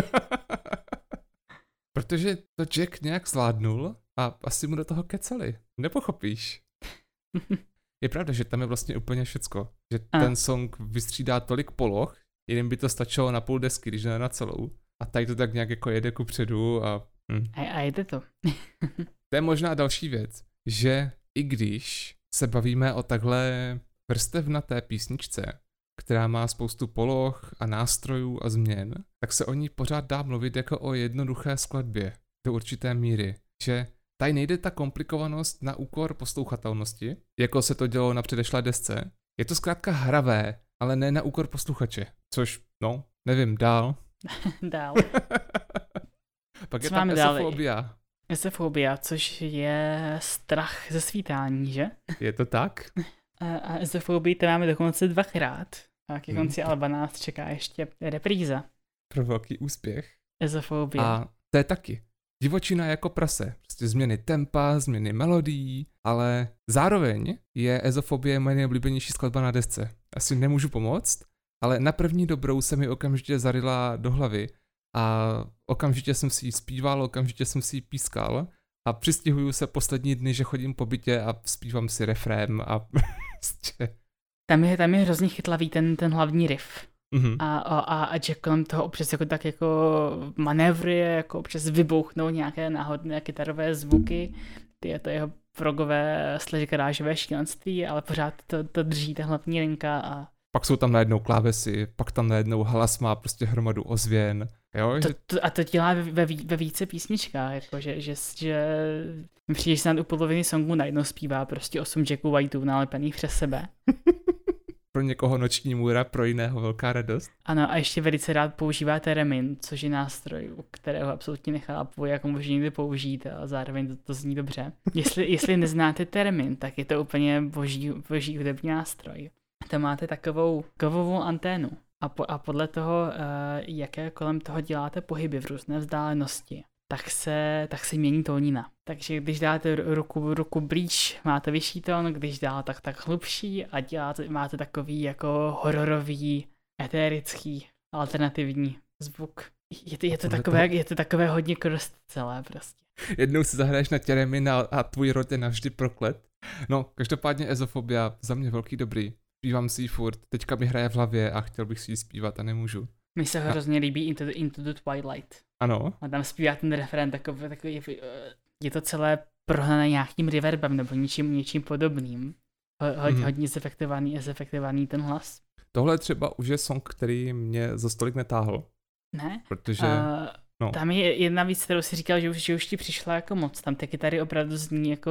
Protože to Jack nějak zvládnul a asi mu do toho kecali. Nepochopíš. Je pravda, že tam je vlastně úplně všecko. Že ten song vystřídá tolik poloh, jiným by to stačilo na půl desky, když ne na celou. A tady to tak nějak jako jede kupředu a... A jde to. To je možná další věc, že i když se bavíme o takhle vrstevnaté písničce, která má spoustu poloh a nástrojů a změn, tak se o ní pořád dá mluvit jako o jednoduché skladbě do určité míry. Že tady nejde ta komplikovanost na úkor poslouchatelnosti, jako se to dělo na předešlé desce. Je to zkrátka hravé, ale ne na úkor posluchače. Což, nevím, dál. Dál. Pak je tam esofobia. Esofobia, což je strach ze svítání, že? Je to tak? A esofobii to máme dokonce 2krát. A ke konci alba nás čeká ještě repríza. Pro velký úspěch. Esofobie. A to je taky. Divočina jako prase. Prostě změny tempa, změny melodií, ale zároveň je Esofobie moje nejoblíbenější skladba na desce. Asi nemůžu pomoct, ale na první dobrou se mi okamžitě zaryla do hlavy a okamžitě jsem si ji zpíval, okamžitě jsem si ji pískal a přistihuju se poslední dny, že chodím po bytě a zpívám si refrém a prostě... Tam je hrozně chytlavý ten hlavní riff. Mm-hmm. A Jack kolem toho občas jako tak jako manévruje, jako občas vybouchnou nějaké náhodné kytarové zvuky, je to jeho progové / garážové šílenství, ale pořád to drží ta hlavní linka a... Pak jsou tam najednou klávesy, pak tam najednou hlas má prostě hromadu ozvěn, jo? A to dělá ve více písničkách, jako že mi přijde, že snad u poloviny songu najednou zpívá prostě 8 Jacků Whiteů nalepených přes sebe. Pro někoho noční můra, pro jiného velká radost. Ano, a ještě velice rád používá theremin, což je nástroj, u kterého absolutně nechápu, jak ho může někdy použít a zároveň to zní dobře. Jestli neznáte theremin, tak je to úplně boží hudební nástroj. Tam máte takovou kovovou anténu a podle toho, jaké kolem toho děláte pohyby v různé vzdálenosti, tak se mění tónina. Takže když dáte ruku blíž, máte vyšší tón, když dáte tak hlubší a máte takový jako hororový, etérický, alternativní zvuk. Je to takové hodně krost celé prostě. Jednou si zahraješ na theremin a tvůj rod je navždy proklet. No, každopádně Esofobia, za mě velký dobrý. Zpívám si ji furt, teďka mi hraje v hlavě a chtěl bych si ji zpívat a nemůžu. Mi se hrozně líbí Into the Twilight. Ano. A tam zpívá ten refrén takový je to celé prohnané nějakým reverbem nebo něčím podobným. Hodně zefektovaný ten hlas. Tohle třeba už je song, který mě za stolik netáhl. Ne? Protože... Tam je jedna věc, kterou si říkal, že už ti přišla jako moc. Tam ty kytary opravdu zní jako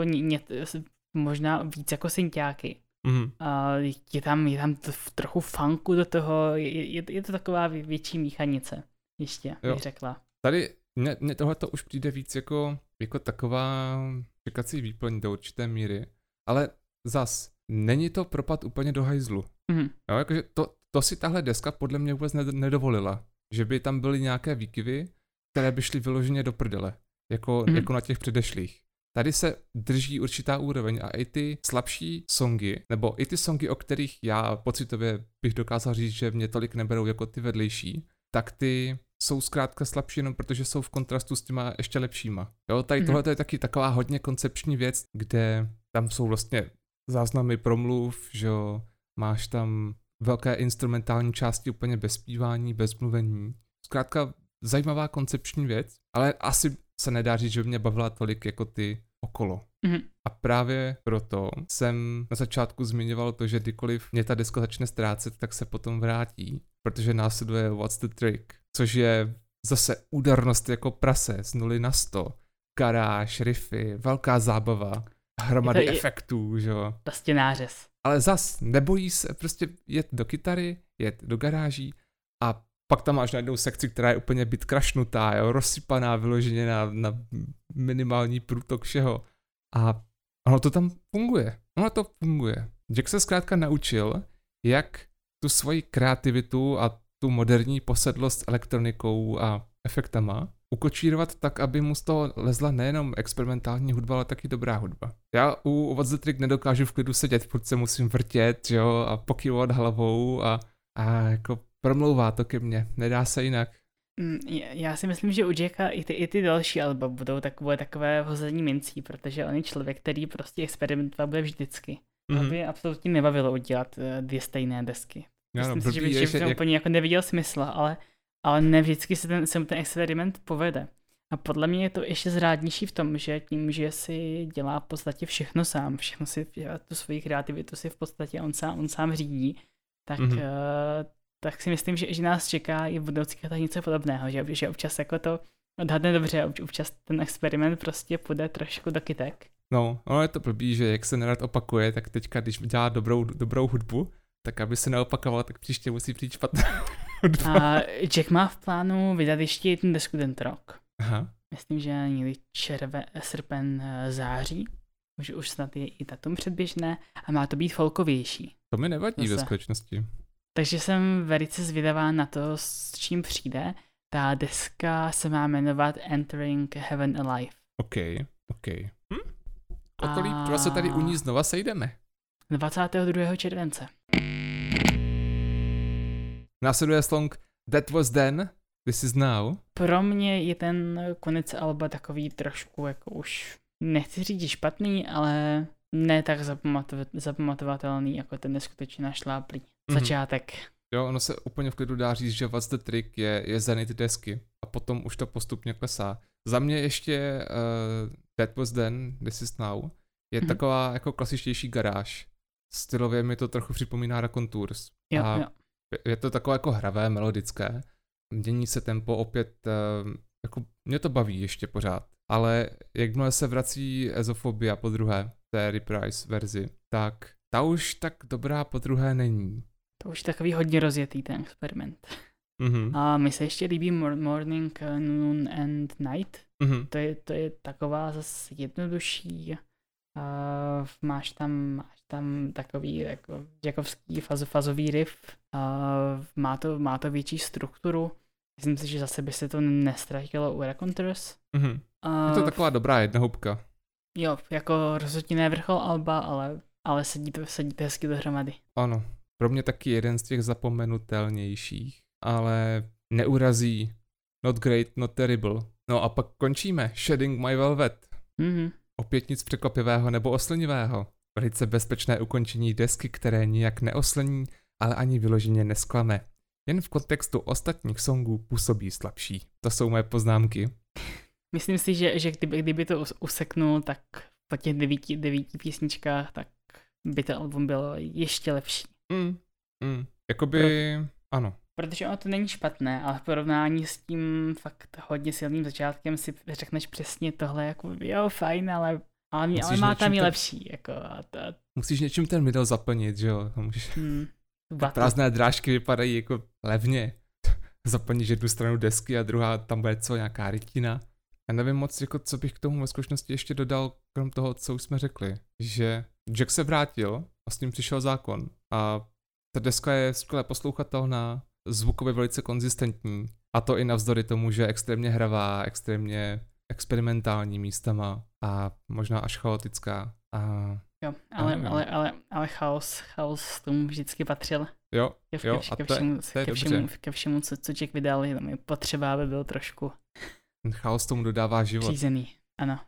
možná víc jako synťáky. Mm-hmm. Je tam trochu funku do toho, je to taková větší míchanice, ještě bych řekla. Tady mně tohleto už přijde víc jako taková čekací výplň do určité míry, ale zas, není to propad úplně do hajzlu. Mm-hmm. Jo, jakože to si tahle deska podle mě vůbec nedovolila, že by tam byly nějaké výkyvy, které by šly vyloženě do prdele, jako na těch předešlých. Tady se drží určitá úroveň a i ty slabší songy, nebo i ty songy, o kterých já pocitově bych dokázal říct, že mě tolik neberou jako ty vedlejší, tak ty jsou zkrátka slabší jenom protože jsou v kontrastu s těma ještě lepšíma. Jo, tady tohle je taky taková hodně koncepční věc, kde tam jsou vlastně záznamy promluv, že jo, máš tam velké instrumentální části úplně bez zpívání, bez mluvení. Zkrátka zajímavá koncepční věc, ale asi se nedá říct, že by mě bavila tolik jako ty okolo. Mm-hmm. A právě proto jsem na začátku zmiňoval to, že kdykoliv mě ta deska začne ztrácet, tak se potom vrátí, protože následuje What's the Trick, což je zase údernost jako prase z 0 na 100, garáž, riffy, velká zábava, hromady efektů, že jo. Prostě nářez. Ale zas nebojí se prostě jet do kytary, jet do garáží a pak tam máš najednou sekci, která je úplně byt krašnutá, jo, rozsypaná vyloženě na minimální průtok všeho. A ono to tam funguje. Jack se zkrátka naučil, jak tu svoji kreativitu a tu moderní posedlost elektronikou a efektama ukočírovat tak, aby mu z toho lezla nejenom experimentální hudba, ale taky dobrá hudba. Já u What's the Trick nedokážu v klidu sedět, furt se musím vrtět, jo, a pokývat hlavou a jako promlouvá to ke mně, nedá se jinak. Já si myslím, že u Jacka i ty další alba budou takové hození mincí, protože on je člověk, který prostě experimentovat bude vždycky. To by absolutně nebavilo udělat 2 stejné desky. Myslím si, že bych v tom úplně jako neviděl smysl, ale ne vždycky se ten experiment povede. A podle mě je to ještě zrádnější v tom, že tím, že si dělá v podstatě všechno sám, všechno si tu svoji kreativitu si v podstatě on sám řídí, tak si myslím, že nás čeká i v budoucích letech něco podobného, že občas jako to odhadne dobře, občas ten experiment prostě půjde trošku do kytek. No, ono je to blbý, že jak se nerad opakuje, tak teďka, když dělá dobrou hudbu, tak aby se neopakoval, tak příště musí přijít špatná hudba. A Jack má v plánu vydat ještě jeden desku tento rok. Aha. Myslím, že někdy srpen, září. Už snad je i datum předběžné a má to být folkovější. To mi nevadí ve skutečnosti. Takže jsem velice zvědavá na to, s čím přijde. Ta deska se má jmenovat Entering Heaven Alive. OK. O to líp, třeba se tady u ní znova sejdeme. 22. července. Následuje song That Was Then, This Is Now. Pro mě je ten konec alba takový trošku jako už, nechci říct špatný, ale ne tak zapamatovatelný jako ten neskutečně našláplý začátek. Jo, ono se úplně v klidu dá říct, že What's the Trick je zenit desky a potom už to postupně klesá. Za mě ještě That Was Then, This Is Now je taková jako klasičtější garáž. Stylově mi to trochu připomíná Raconteurs. Jo. Je to takové jako hravé, melodické. Mění se tempo opět, jako mě to baví ještě pořád. Ale jakmile se vrací Ezofobia po druhé, té reprise verzi, tak ta už tak dobrá po druhé není. To už je takový hodně rozjetý ten experiment. A mi se ještě líbí Morning, Noon and Night. To je taková zase jednodušší. Máš tam takový jako jackovský fazový riff. Má to větší strukturu. Myslím si, že zase by se to nestratilo u Raconteurs. Je to taková dobrá jednohubka. Jo, jako rozhodně ne vrchol alba, ale sedí to hezky dohromady. Ano, pro mě taky jeden z těch zapomenutelnějších, ale neurazí. Not great, not terrible. No a pak končíme. Shedding My Velvet. Opět nic překvapivého nebo oslnivého. Velice bezpečné ukončení desky, které nijak neoslní, ale ani vyloženě nesklame. Jen v kontextu ostatních songů působí slabší. To jsou moje poznámky. Myslím si, že kdyby to useknul, tak po těch 9 písničkách, tak by to album bylo ještě lepší. Jakoby, ano. Protože ono to není špatné, ale v porovnání s tím fakt hodně silným začátkem si řekneš přesně tohle, jako jo, fajn, ale má tam i lepší. Jako, musíš něčím ten middle zaplnit, že jo? Prázdné drážky vypadají jako levně. Zaplníš jednu stranu desky a druhá tam bude nějaká rytina. Já nevím moc, jako, co bych k tomu ve skutečnosti ještě dodal, krom toho, co už jsme řekli. Že Jack se vrátil a s ním přišel zákon. A ta deska je skvěle poslouchatelná, zvukově velice konzistentní. A to i navzdory tomu, že je extrémně hravá, extrémně experimentální místama a možná až chaotická. Jo, ale chaos tomu vždycky patřil. Jo, ke všemu, co Jack vydal, je potřeba, aby byl trošku ten chaos tomu dodává život. Řízený, ano.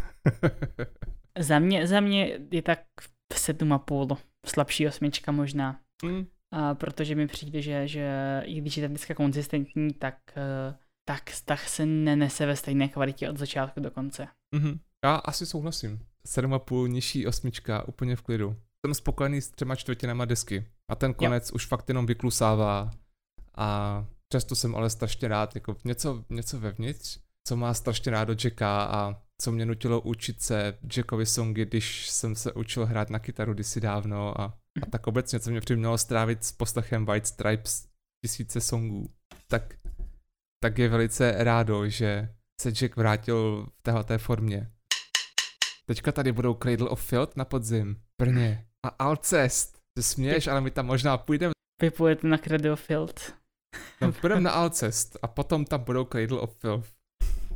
Za mě je tak 7,5, slabší 8 možná. Protože mi přijde, že i když je ta deska konzistentní, tak se nenese ve stejné kvalitě od začátku do konce. Já asi souhlasím. 7,5 nižší 8, úplně v klidu. Jsem spokojený s 3/4 desky. A ten konec už fakt jenom vyklusává. A přesto jsem ale strašně rád, jako něco vevnitř, co má strašně rád do Jacka a co mě nutilo učit se Jackovy songy, když jsem se učil hrát na kytaru kdysi dávno a tak obecně, co mě přimělo strávit s poslechem White Stripes 1000 songů. Tak je velice rádo, že se Jack vrátil v téhleté formě. Teďka tady budou Cradle of Filth na podzim, Brně a Alcest. Ty směješ, ale my tam možná půjdeme. Vy půjdete na Cradle of Filth. No, půjdeme na Alcest a potom tam budou Cradle of Filth.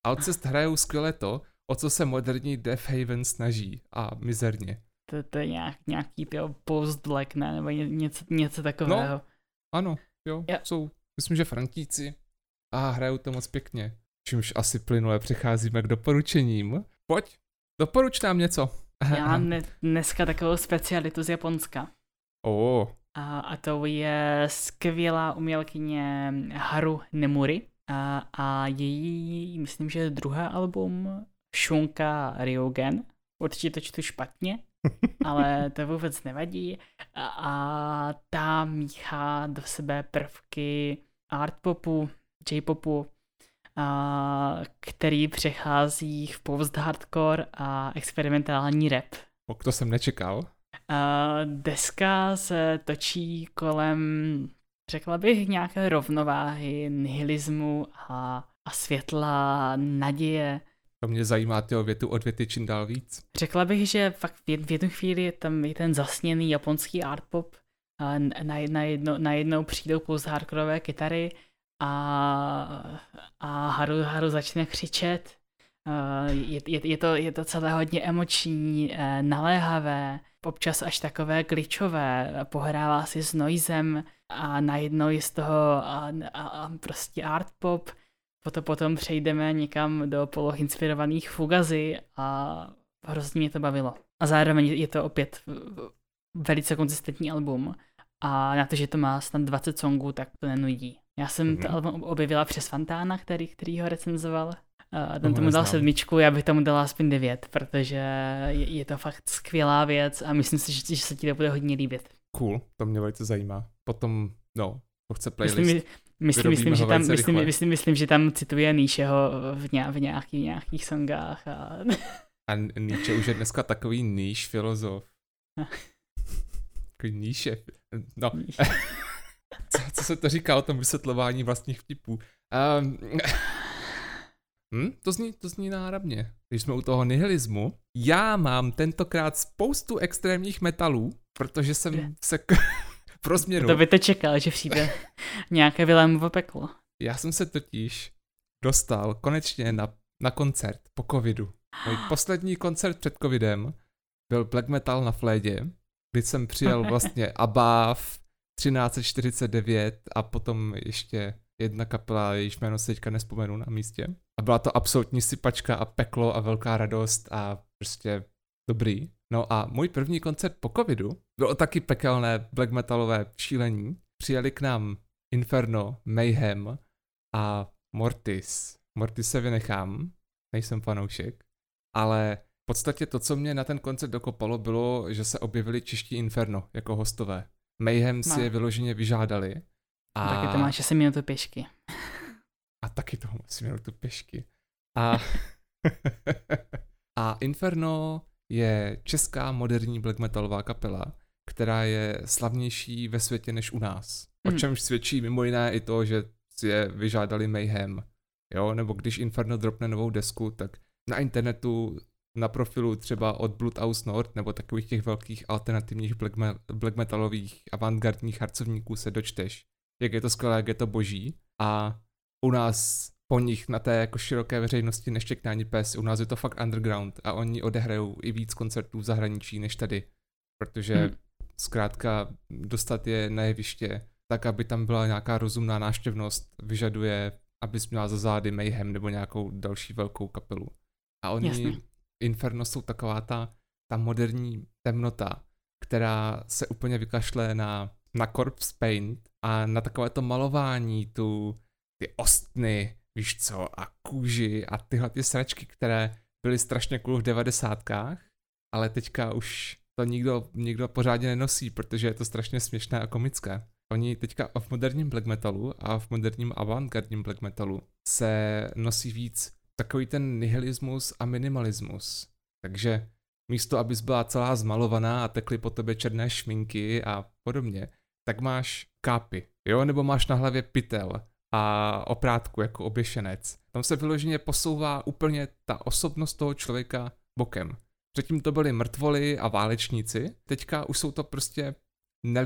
Alcest hrajou skvěle to, o co se moderní Death Haven snaží a mizerně. To je nějaký post-black, ne? Nebo něco takového. No, ano, jo, jsou, myslím, že Frantíci a hrajou to moc pěkně. Čímž asi plynule přecházíme k doporučením. Pojď, doporuč nám něco. Já mám dneska takovou specialitu z Japonska. A to je skvělá umělkyně Haru Nemuri a její, myslím, že druhé album Shunka Ryogen. Určitě to čtu špatně, ale to vůbec nevadí. A ta míchá do sebe prvky art popu, J-popu, který přechází v post-hardcore a experimentální rap. To jsem nečekal. Deska se točí kolem, řekla bych, nějaké rovnováhy, nihilismu a světla, naděje. To mě zajímá tyho větu od věty čím dál víc. Řekla bych, že fakt v jednu chvíli je tam i ten zasněný japonský art pop, najednou přijdou post-hardcoreové kytary a Haru začne křičet. Je to celé hodně emoční, naléhavé, občas až takové glitchové, pohrává si s noisem a najednou je z toho prostě art pop. Potom přejdeme někam do poloinspirovaných fugazy a hrozně mě to bavilo. A zároveň je to opět velice konzistentní album a na to, že to má snad 20 songů, tak to nenudí. Já jsem to album objevila přes Fantána, který ho recenzoval. Ten tomu dal 7, já bych tomu dala aspoň 9, protože je to fakt skvělá věc a myslím si, že se ti to bude hodně líbit. Cool, to mě velice zajímá. Potom, to chce playlist. Myslím, že tam cituje Nietzscheho v nějakých songách. A Nietzsche už je dneska takový níž filozof. Takový níše. No. Co se to říká o tom vysvětlování vlastních vtipů? To zní náramně. Když jsme u toho nihilismu, já mám tentokrát spoustu extrémních metalů, protože jsem se pro změnu... To by to čekal, že přijde nějaké Vilémovo peklo. Já jsem se totiž dostal konečně na koncert po covidu. Můj poslední koncert před covidem byl black metal na Flédě, kdy jsem přijel vlastně ABBA v 1349 a potom ještě jedna kapela, jejíž jméno se teďka nespomenu na místě. A byla to absolutní sypačka a peklo a velká radost a prostě dobrý. No a můj první koncert po covidu bylo taky pekelné black metalové šílení. Přijeli k nám Inferno, Mayhem a Mortis. Mortis se vynechám, nejsem fanoušek, ale v podstatě to, co mě na ten koncert dokopalo, bylo, že se objevili čeští Inferno jako hostové. Mayhem si je vyloženě vyžádali. Taky to máš asi minutu pěšky. A taky to asi minutu pěšky. A Inferno je česká moderní black metalová kapela, která je slavnější ve světě než u nás. O čemž svědčí mimo jiné i to, že si je vyžádali Mayhem. Jo, nebo když Inferno dropne novou desku, tak na internetu, na profilu třeba od Bloodhouse North nebo takových těch velkých alternativních black metalových avantgardních harcovníků se dočteš, jak je to skvělé, jak je to boží. A u nás po nich na té jako široké veřejnosti neštěkne ani pes. U nás je to fakt underground a oni odehrajou i víc koncertů v zahraničí než tady. Protože zkrátka dostat je na jeviště tak, aby tam byla nějaká rozumná návštěvnost, vyžaduje, abys měla za zády Mayhem nebo nějakou další velkou kapelu. A oni, Inferno, jsou taková ta moderní temnota, která se úplně vykašle na corpse paint a na takové to malování, ty ostny, víš co, a kůži a tyhle ty sračky, které byly strašně cool v 90kách, ale teďka už to nikdo pořádně nenosí, protože je to strašně směšné a komické. Oni teďka v moderním black metalu a v moderním avantgardním black metalu se nosí víc takový ten nihilismus a minimalismus. Takže místo, abys byla celá zmalovaná a tekly po tebe černé šminky a podobně, tak máš kápy, jo, nebo máš na hlavě pytel a oprátku jako oběšenec. Tam se vyloženě posouvá úplně ta osobnost toho člověka bokem. Předtím to byly mrtvoly a válečníci, teďka už jsou to prostě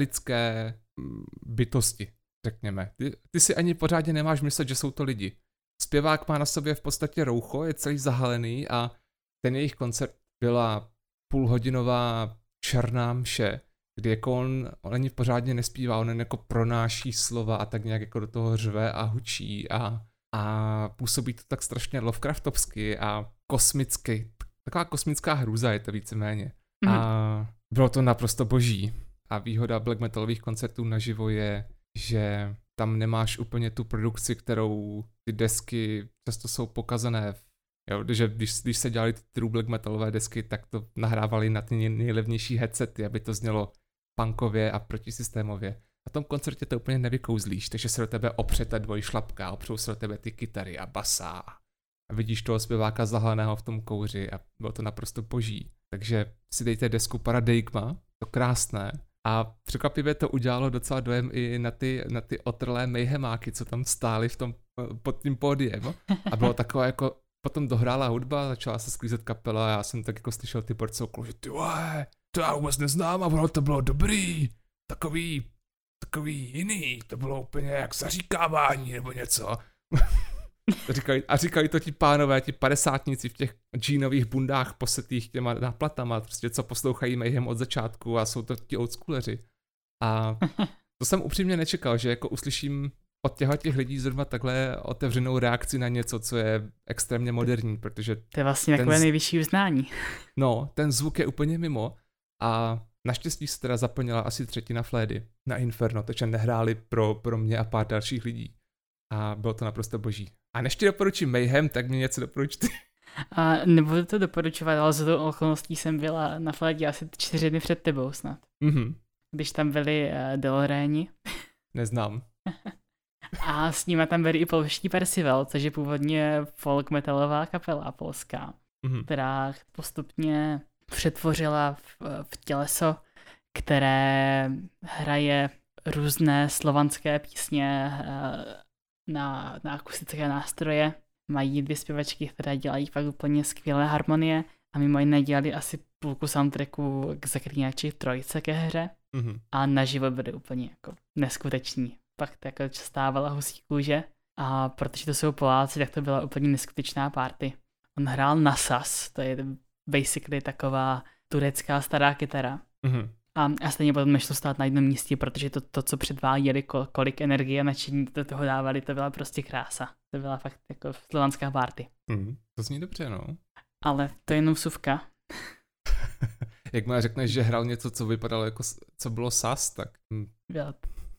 nelidské bytosti, řekněme. Ty si ani pořádně nemáš myslet, že jsou to lidi. zpěvák má na sobě v podstatě roucho, je celý zahalený a ten jejich koncert byla půlhodinová černá mše, kdy jako on ani pořádně nespívá, on jako pronáší slova a tak nějak jako do toho řve a hučí a působí to tak strašně Lovecraftovsky a kosmicky. Taková kosmická hrůza je to víceméně. A bylo to naprosto boží. A výhoda black metalových koncertů naživo je, že tam nemáš úplně tu produkci, kterou ty desky často jsou pokazané. Jo, že když se dělali ty true black metalové desky, tak to nahrávali na ty nejlevnější headsety, aby to znělo punkově a protisystémově. Na tom koncertě to úplně nevykouzlíš, takže se do tebe opře ta dvojšlapka, opřou se do tebe ty kytary a basa a vidíš toho zpěváka zahaleného v tom kouři a bylo to naprosto boží. Takže si dejte desku Paradigma, to krásné. A překvapivě to udělalo docela dojem i na ty otrlé mayhemáky, co tam stáli pod tím pódiem. A bylo takové jako, potom dohrála hudba, začala se sklízet kapela a já jsem tak jako slyšel ty porce okolo, že ty to já vůbec neznám a ono to bylo dobrý, takový jiný, to bylo úplně jak zaříkávání nebo něco. Říkali to ti pánové, ti padesátníci v těch džínových bundách posetých těma náplatama, prostě co poslouchají Mayhem od začátku a jsou to ti oldschooleři. A to jsem upřímně nečekal, že jako uslyším od těch lidí zrovna takhle otevřenou reakci na něco, co je extrémně moderní, protože... To je vlastně takové nejvyšší uznání. No, ten zvuk je úplně mimo a naštěstí se teda zaplnila asi třetina flédy na Inferno, takže nehráli pro mě a pár dalších lidí. A bylo to naprosto boží. A než ti doporučím Mayhem, tak mi něco doporučte. A nebudu to doporučovat, ale za tou okolností jsem byla na flédě asi 4 dny před tebou snad. Když tam byli Deloréni. Neznám. A s nimi tam byli i polští Percival, což je původně folk metalová kapela polská, která postupně přetvořila v těleso, které hraje různé slovanské písně na akustické nástroje. Mají 2 zpěvačky, které dělají fakt úplně skvělé harmonie a mimo jiné dělali asi půlku soundtracku k Zaklínači 3 ke hře a naživo byly úplně jako neskuteční. Fakt jako stávala husí kůže a protože to jsou Poláci, tak to byla úplně neskutečná party. On hrál na saz, to je basically taková turecká stará kytara. A stejně potom nešlo stát na jednom místě, protože to co předváděli, kolik energie a nadšení do toho dávali, to byla prostě krása. To byla fakt jako slovanská party. To zní dobře, no. Ale to je jenom vsuvka. Jakmile řekneš, že hrál něco, co vypadalo jako, co bylo sas, tak... Byla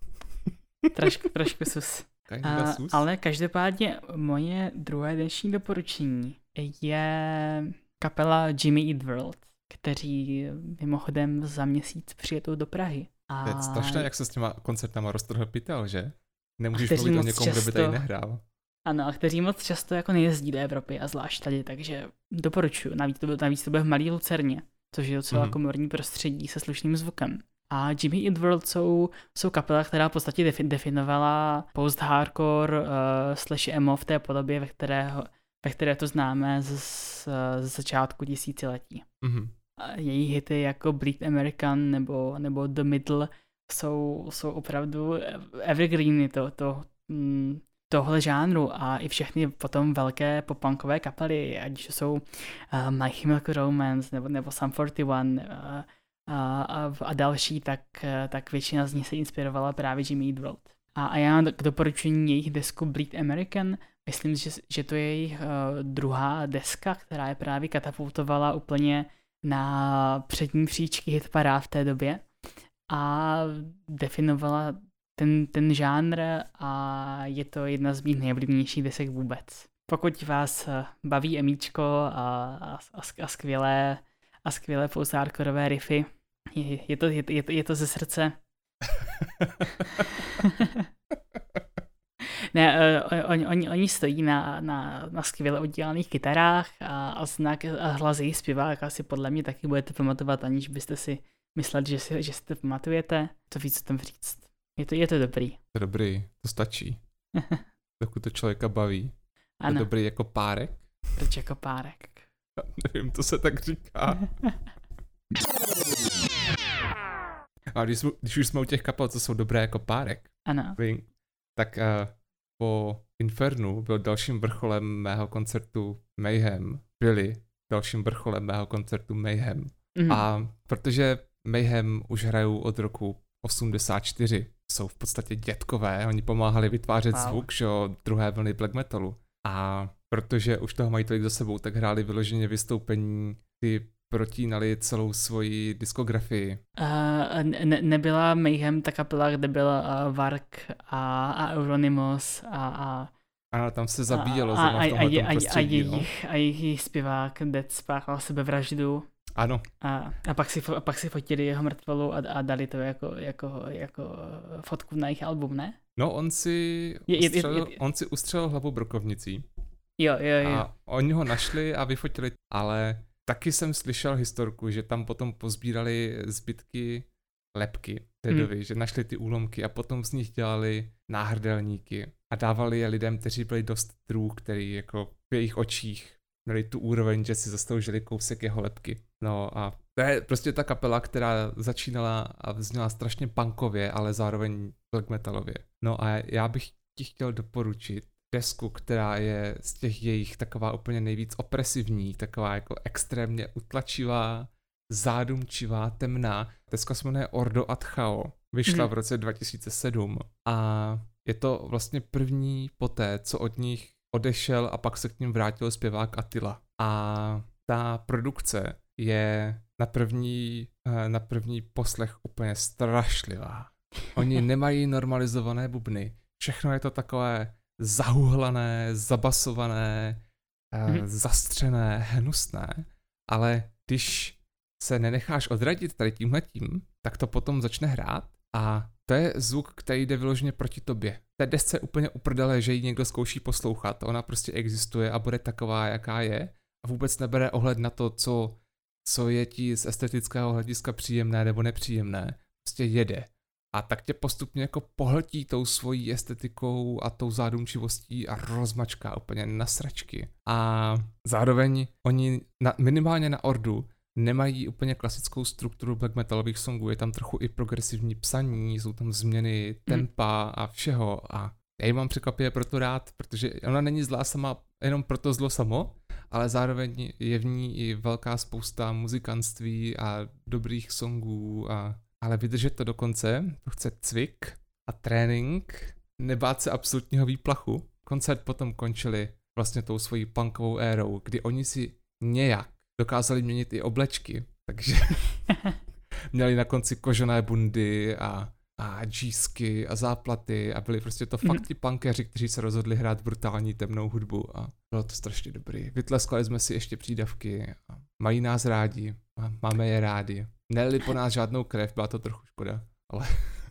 trošku sus. Ale každopádně moje druhé dnešní doporučení je kapela Jimmy Eat World, kteří mimochodem za měsíc přijedou do Prahy. To je strašné, jak se s těma koncertama roztrhl pytel, že? Nemůžeš mluvit o někom, kdo by tady nehrál. Ano, a kteří moc často jako nejezdí do Evropy a zvlášť tady, takže doporučuji. Navíc to bude v Malý Lucerně, což je docela komorní prostředí se slušným zvukem. A Jimmy Eat World jsou kapela, která v podstatě definovala post-hardcore / emo v té podobě, ve které to známe z začátku tisíciletí. Její hity jako Bleed American nebo The Middle jsou opravdu evergreeny tohle žánru a i všechny potom velké pop-punkové kapely, ať jsou My Chemical Romance nebo Sum 41 a další, tak většina z nich se inspirovala právě Jimmy Eat World. A já k doporučení jejich desku Bleed American, myslím, že to je jejich druhá deska, která je právě katapultovala úplně na přední příčky hitparád v té době a definovala ten žánr a je to jedna z mých nejoblíbenějších desek vůbec. Pokud vás baví emíčko a skvělé post-hardcoreové riffy, je to ze srdce. Ne, oni stojí na skvěle oddělaných kytarách a hlas jejich zpěvák asi podle mě taky budete pamatovat, aniž byste si mysleli, že si to pamatujete. To víc o tom říct. Je to dobrý. To je dobrý, to stačí. Dokud to člověka baví. Ano. To je dobrý jako párek? Proč jako párek? Nevím, to se tak říká. A když už jsme u těch kapel, co jsou dobré jako párek, ano. tak po Inferno byl dalším vrcholem mého koncertu Mayhem. Byli dalším vrcholem mého koncertu Mayhem. A protože Mayhem už hrajou od roku 84, jsou v podstatě dětkové, oni pomáhali vytvářet zvuk, že druhé vlny black metalu. A protože už toho mají tolik za sebou, tak hráli vyloženě vystoupení, ty protínali celou svoji diskografii. Nebyla Mayhem ta kapela, kde byl Vark a Euronymous a ano, tam se zabíjelo zrovna v tomhletom prostředí. A jejich zpěvák Dead spáchal sebevraždu. Ano. A pak si fotili jeho mrtvolu a dali to jako fotku na jejich album, ne? No, on si ustřelil hlavu brokovnicí. Jo. A oni ho našli a vyfotili, ale taky jsem slyšel historku, že tam potom pozbírali zbytky lebky Deadovi, že našli ty úlomky a potom z nich dělali náhrdelníky a dávali je lidem, kteří byli dost true, který jako v jejich očích měli tu úroveň, že si zasloužili kousek jeho lebky. No a to je prostě ta kapela, která začínala a vzněla strašně punkově, ale zároveň black metalově. No a já bych ti chtěl doporučit desku, která je z těch jejich taková úplně nejvíc opresivní, taková jako extrémně utlačivá, zádumčivá, temná. Deska se jmenuje Ordo ad Chao. Vyšla v roce 2007 a je to vlastně první poté, co od nich odešel a pak se k ním vrátil zpěvák Attila. A ta produkce je na první poslech úplně strašlivá. Oni nemají normalizované bubny. Všechno je to takové zahuhlané, zabasované, zastřené, hnusné, ale když se nenecháš odradit tady tímhletím, tak to potom začne hrát a to je zvuk, který jde vyloženě proti tobě. Té desce úplně uprdele, že ji někdo zkouší poslouchat, ona prostě existuje a bude taková, jaká je a vůbec nebere ohled na to, co je ti z estetického hlediska příjemné nebo nepříjemné, prostě jede. A tak tě postupně jako pohltí tou svojí estetikou a tou zádumčivostí a rozmačká úplně na sračky. A zároveň oni minimálně na Ordu nemají úplně klasickou strukturu black metalových songů, je tam trochu i progresivní psaní, jsou tam změny tempa a všeho a já ji mám překvapivě proto rád, protože ona není zlá sama jenom proto zlo samo, ale zároveň je v ní i velká spousta muzikantství a dobrých songů ale vydržet to do konce, to chce cvik a trénink, nebát se absolutního výplachu. Koncert potom končili vlastně tou svojí punkovou érou, kdy oni si nějak dokázali měnit i oblečky, takže měli na konci kožené bundy a džísky a záplaty a byli prostě to fakt ti punkeři, kteří se rozhodli hrát brutální temnou hudbu a bylo to strašně dobrý. Vytleskali jsme si ještě přídavky a mají nás rádi a máme je rádi. Nelili po nás žádnou krev, byla to trochu škoda, ale...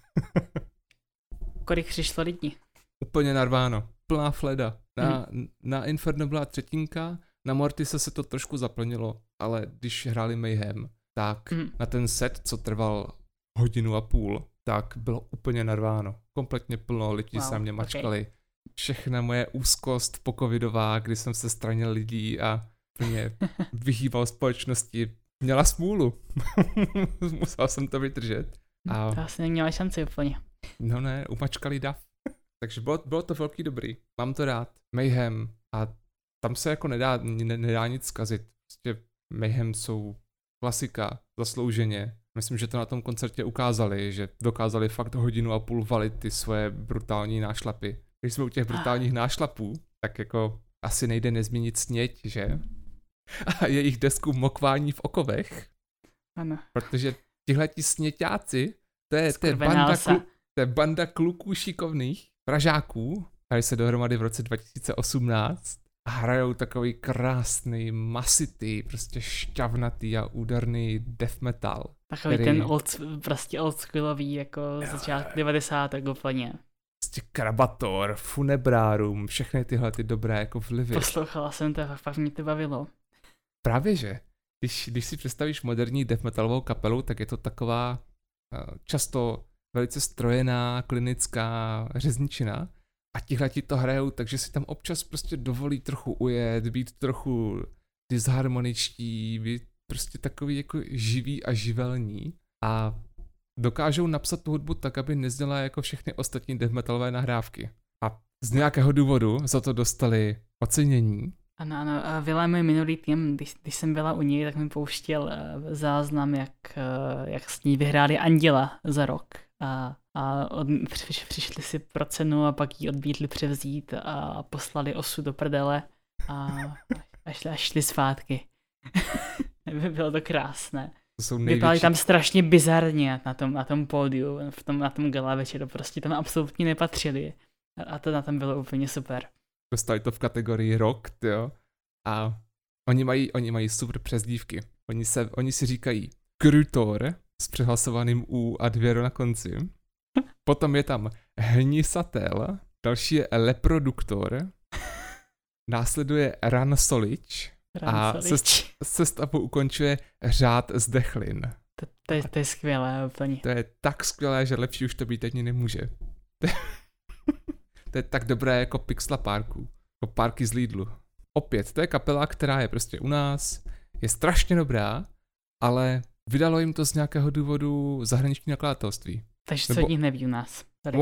Kolik přišlo lidí? Úplně narváno, plná fleda. Na Inferno byla třetinka, na Mortise se to trošku zaplnilo, ale když hráli Mayhem, tak na ten set, co trval 1,5 hodiny, tak bylo úplně narváno. Kompletně plno, lidi se mě mačkali. Okay. Všechna moje úzkost pocovidová, kdy jsem se stranil lidí a plně vyhýbal společnosti, měla smůlu. Musel jsem to vydržet. A... To asi neměla šanci úplně. No ne, umačkali dav. Takže bylo to velký dobrý. Mám to rád. Mayhem. A tam se jako nedá nic zkazit. Prostě Mayhem jsou klasika, zaslouženě. Myslím, že to na tom koncertě ukázali, že dokázali fakt 1,5 hodiny valit ty svoje brutální nášlapy. Když jsme u těch brutálních nášlapů, tak jako asi nejde nezmínit Sněť, že? A jejich desku Mokvání v okovech. Ano. Protože tihleti sněťáci, to je banda kluků šikovných, Pražáků, hrají se dohromady v roce 2018 a hrajou takový krásný, masitý, prostě šťavnatý a úderný death metal. Takový ten oldschoolový, jako začátek 90. úplně. Prostě Krabator, Funebrárum, všechny tyhle ty dobré jako vlivy. Poslouchala jsem to, fakt mě to bavilo. Právě že. Když si představíš moderní death metalovou kapelu, tak je to taková často velice strojená, klinická řezničina a tihleti to hrajou, takže si tam občas prostě dovolí trochu ujet, být trochu disharmoničtí, být prostě takový jako živý a živelní a dokážou napsat tu hudbu tak, aby nezněla jako všechny ostatní death metalové nahrávky. A z nějakého důvodu za to dostali ocenění. Ano, a Vilém minulý tým, když jsem byla u něj, tak mi pouštěl záznam, jak s ní vyhráli Anděla za rok. Přišli si pro cenu a pak ji odmítli převzít a poslali Osu do prdele a šli zpátky. Bylo to krásné. Vypadali tam strašně bizarně na tom pódiu, na tom gala večeru, prostě tam absolutně nepatřili. A to na tom bylo úplně super. Dostali to v kategorii rock, jo. A oni mají super přezdívky. Oni si říkají Krutor s přehlasovaným U a 2 na konci. Potom je tam Hnisatel, další je Leproduktor, následuje Ransolič a sestavu ukončuje Řád zdechlin. To je skvělé úplně. To je tak skvělé, že lepší už to být ani nemůže. To je tak dobré jako Pixla Parku, jako Parky z Lidlu. Opět, to je kapela, která je prostě u nás, je strašně dobrá, ale vydalo jim to z nějakého důvodu zahraniční nakladatelství. Takže co o nich neví u nás?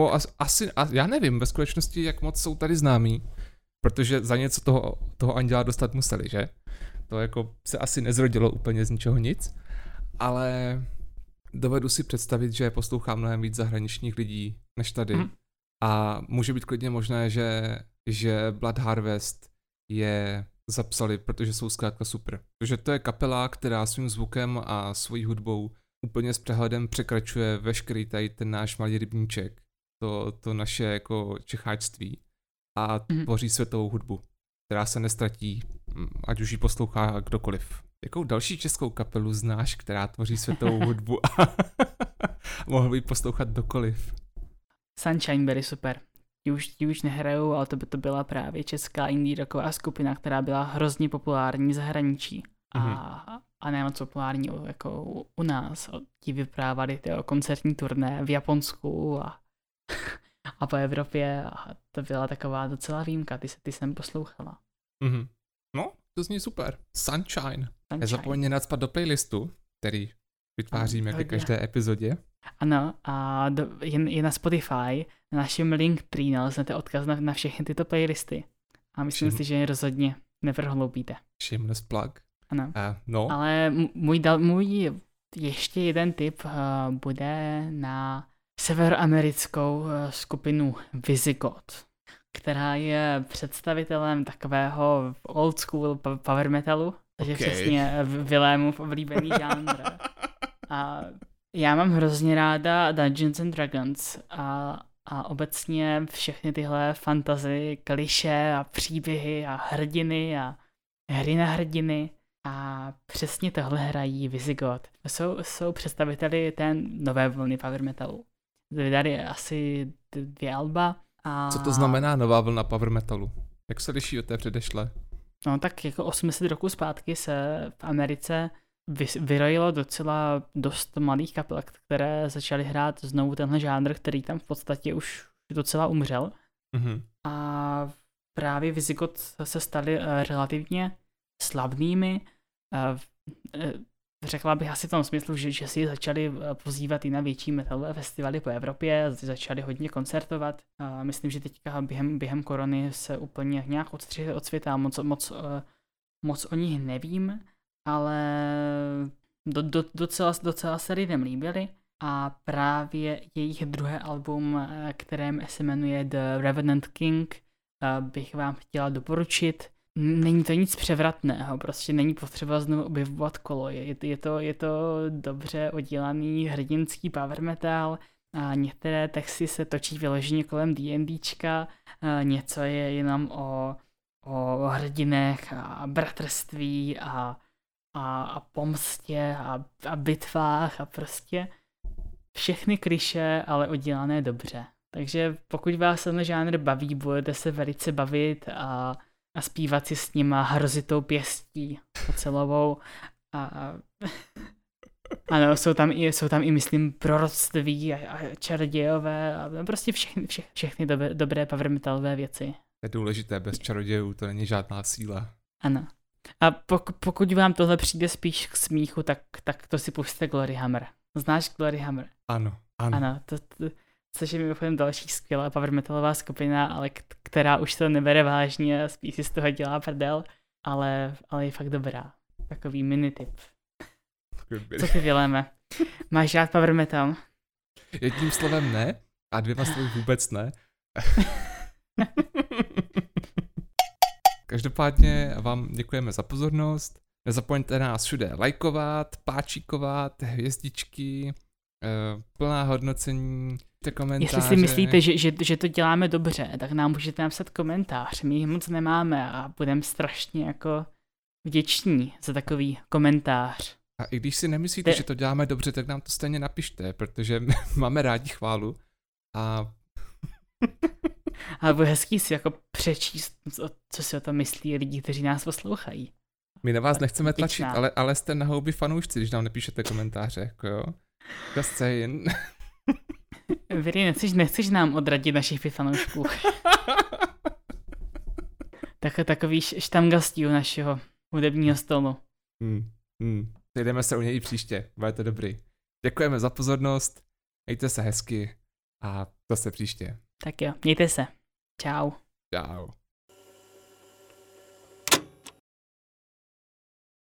Já nevím, ve skutečnosti, jak moc jsou tady známí, protože za něco toho Anděla dostat museli, že? To jako se asi nezrodilo úplně z ničeho nic, ale dovedu si představit, že poslouchá mnohem víc zahraničních lidí než tady. A může být klidně možné, že Blood Harvest je zapsali, protože jsou zkrátka super. Protože to je kapela, která svým zvukem a svojí hudbou úplně s přehledem překračuje veškerý tady ten náš malý rybníček, to naše jako čecháčství a tvoří světovou hudbu, která se nestratí, ať už ji poslouchá kdokoliv. Jakou další českou kapelu znáš, která tvoří světovou hudbu a mohl by poslouchat kdokoliv? Sunshine byly super. Ti už nehrajou, ale to byla právě česká indie rocková skupina, která byla hrozně populární v zahraničí. A ne moc populární jako u nás. Ti vyprávali koncertní turné v Japonsku a po Evropě a to byla taková docela výjimka, ty jsem poslouchala. No, to zní super. Sunshine. Nezapomeň nacpat do playlistu, který vytváříme ke každé epizodě. Ano, a je na Spotify, na našem Linktree naleznete odkaz na všechny tyto playlisty. A myslím si, že je rozhodně neprohloupíte. Shameless plug. Ano. No. Ale můj ještě jeden tip bude na severoamerickou skupinu Visigoth, která je představitelem takového old school power metalu, takže přesně Vilémův oblíbený žánr. A já mám hrozně ráda Dungeons and Dragons a obecně všechny tyhle fantasy, klišé a příběhy a hrdiny a hry na hrdiny. A přesně tohle hrají Visigoth. Jsou představiteli té nové vlny power metalu. Vydali asi 2 alba. Co to znamená nová vlna power metalu? Jak se liší od té předešlé? No tak jako 800 roků zpátky se v Americe vyrojilo docela dost malých kapel, které začaly hrát znovu tenhle žánr, který tam v podstatě už docela umřel. A právě Visigoth se stali relativně slavnými. Řekla bych asi v tom smyslu, že si začali pozývat i na větší metalové festivaly po Evropě, začali hodně koncertovat. Myslím, že teďka během korony se úplně nějak odstřihli od světa, moc o nich nevím, ale docela se lidem líbili a právě jejich druhé album, které se jmenuje The Revenant King, bych vám chtěla doporučit. Není to nic převratného, prostě není potřeba znovu objevovat kolo. Je to dobře udělaný hrdinský power metal a některé texty se točí vyloženě kolem D&Dčka, něco je jenom o hrdinech a bratrství a pomstě a bitvách a prostě všechny klišé, ale udělané dobře. Takže pokud vás ten žánr baví, budete se velice bavit a zpívat si s nima hrozitou pěstí ocelovou ano, jsou tam i myslím proroctví a čarodějové a prostě všechny dobré power metalové věci. Je důležité, bez čarodějů to není žádná síla. Ano. A pokud vám tohle přijde spíš k smíchu, tak to si pusťte Glory Hammer. Znáš Glory Hammer? Ano. Ano, což je mimochodem další skvělá power metalová skupina, ale která už to nebere vážně a spíš si z toho dělá prdel, ale je fakt dobrá. Takový mini tip. Co ty děláme? Máš rád power metal? Jedním slovem ne a 2 slovy vůbec ne. Každopádně vám děkujeme za pozornost. Nezapomeňte nás všude lajkovat, páčíkovat, hvězdičky, plná hodnocení, komentáře. Jestli si myslíte, že to děláme dobře, tak nám můžete napsat komentář. My jich moc nemáme a budeme strašně jako vděční za takový komentář. A i když si nemyslíte, že to děláme dobře, tak nám to stejně napište, protože máme rádi chválu. Ale bude hezký si jako přečíst, co si o tom myslí lidi, kteří nás poslouchají. My na vás nechceme tlačit, ale jste na houby fanoušci, když nám nepíšete komentáře, jako jo. Just saying. Vy nechceš nám odradit našich fanoušků. Takový štamgastí u našeho hudebního stolu. Sejdeme se u něj příště, bude to dobrý. Děkujeme za pozornost, mějte se hezky a zase příště. Tak jo, mějte se. Čau. Čau.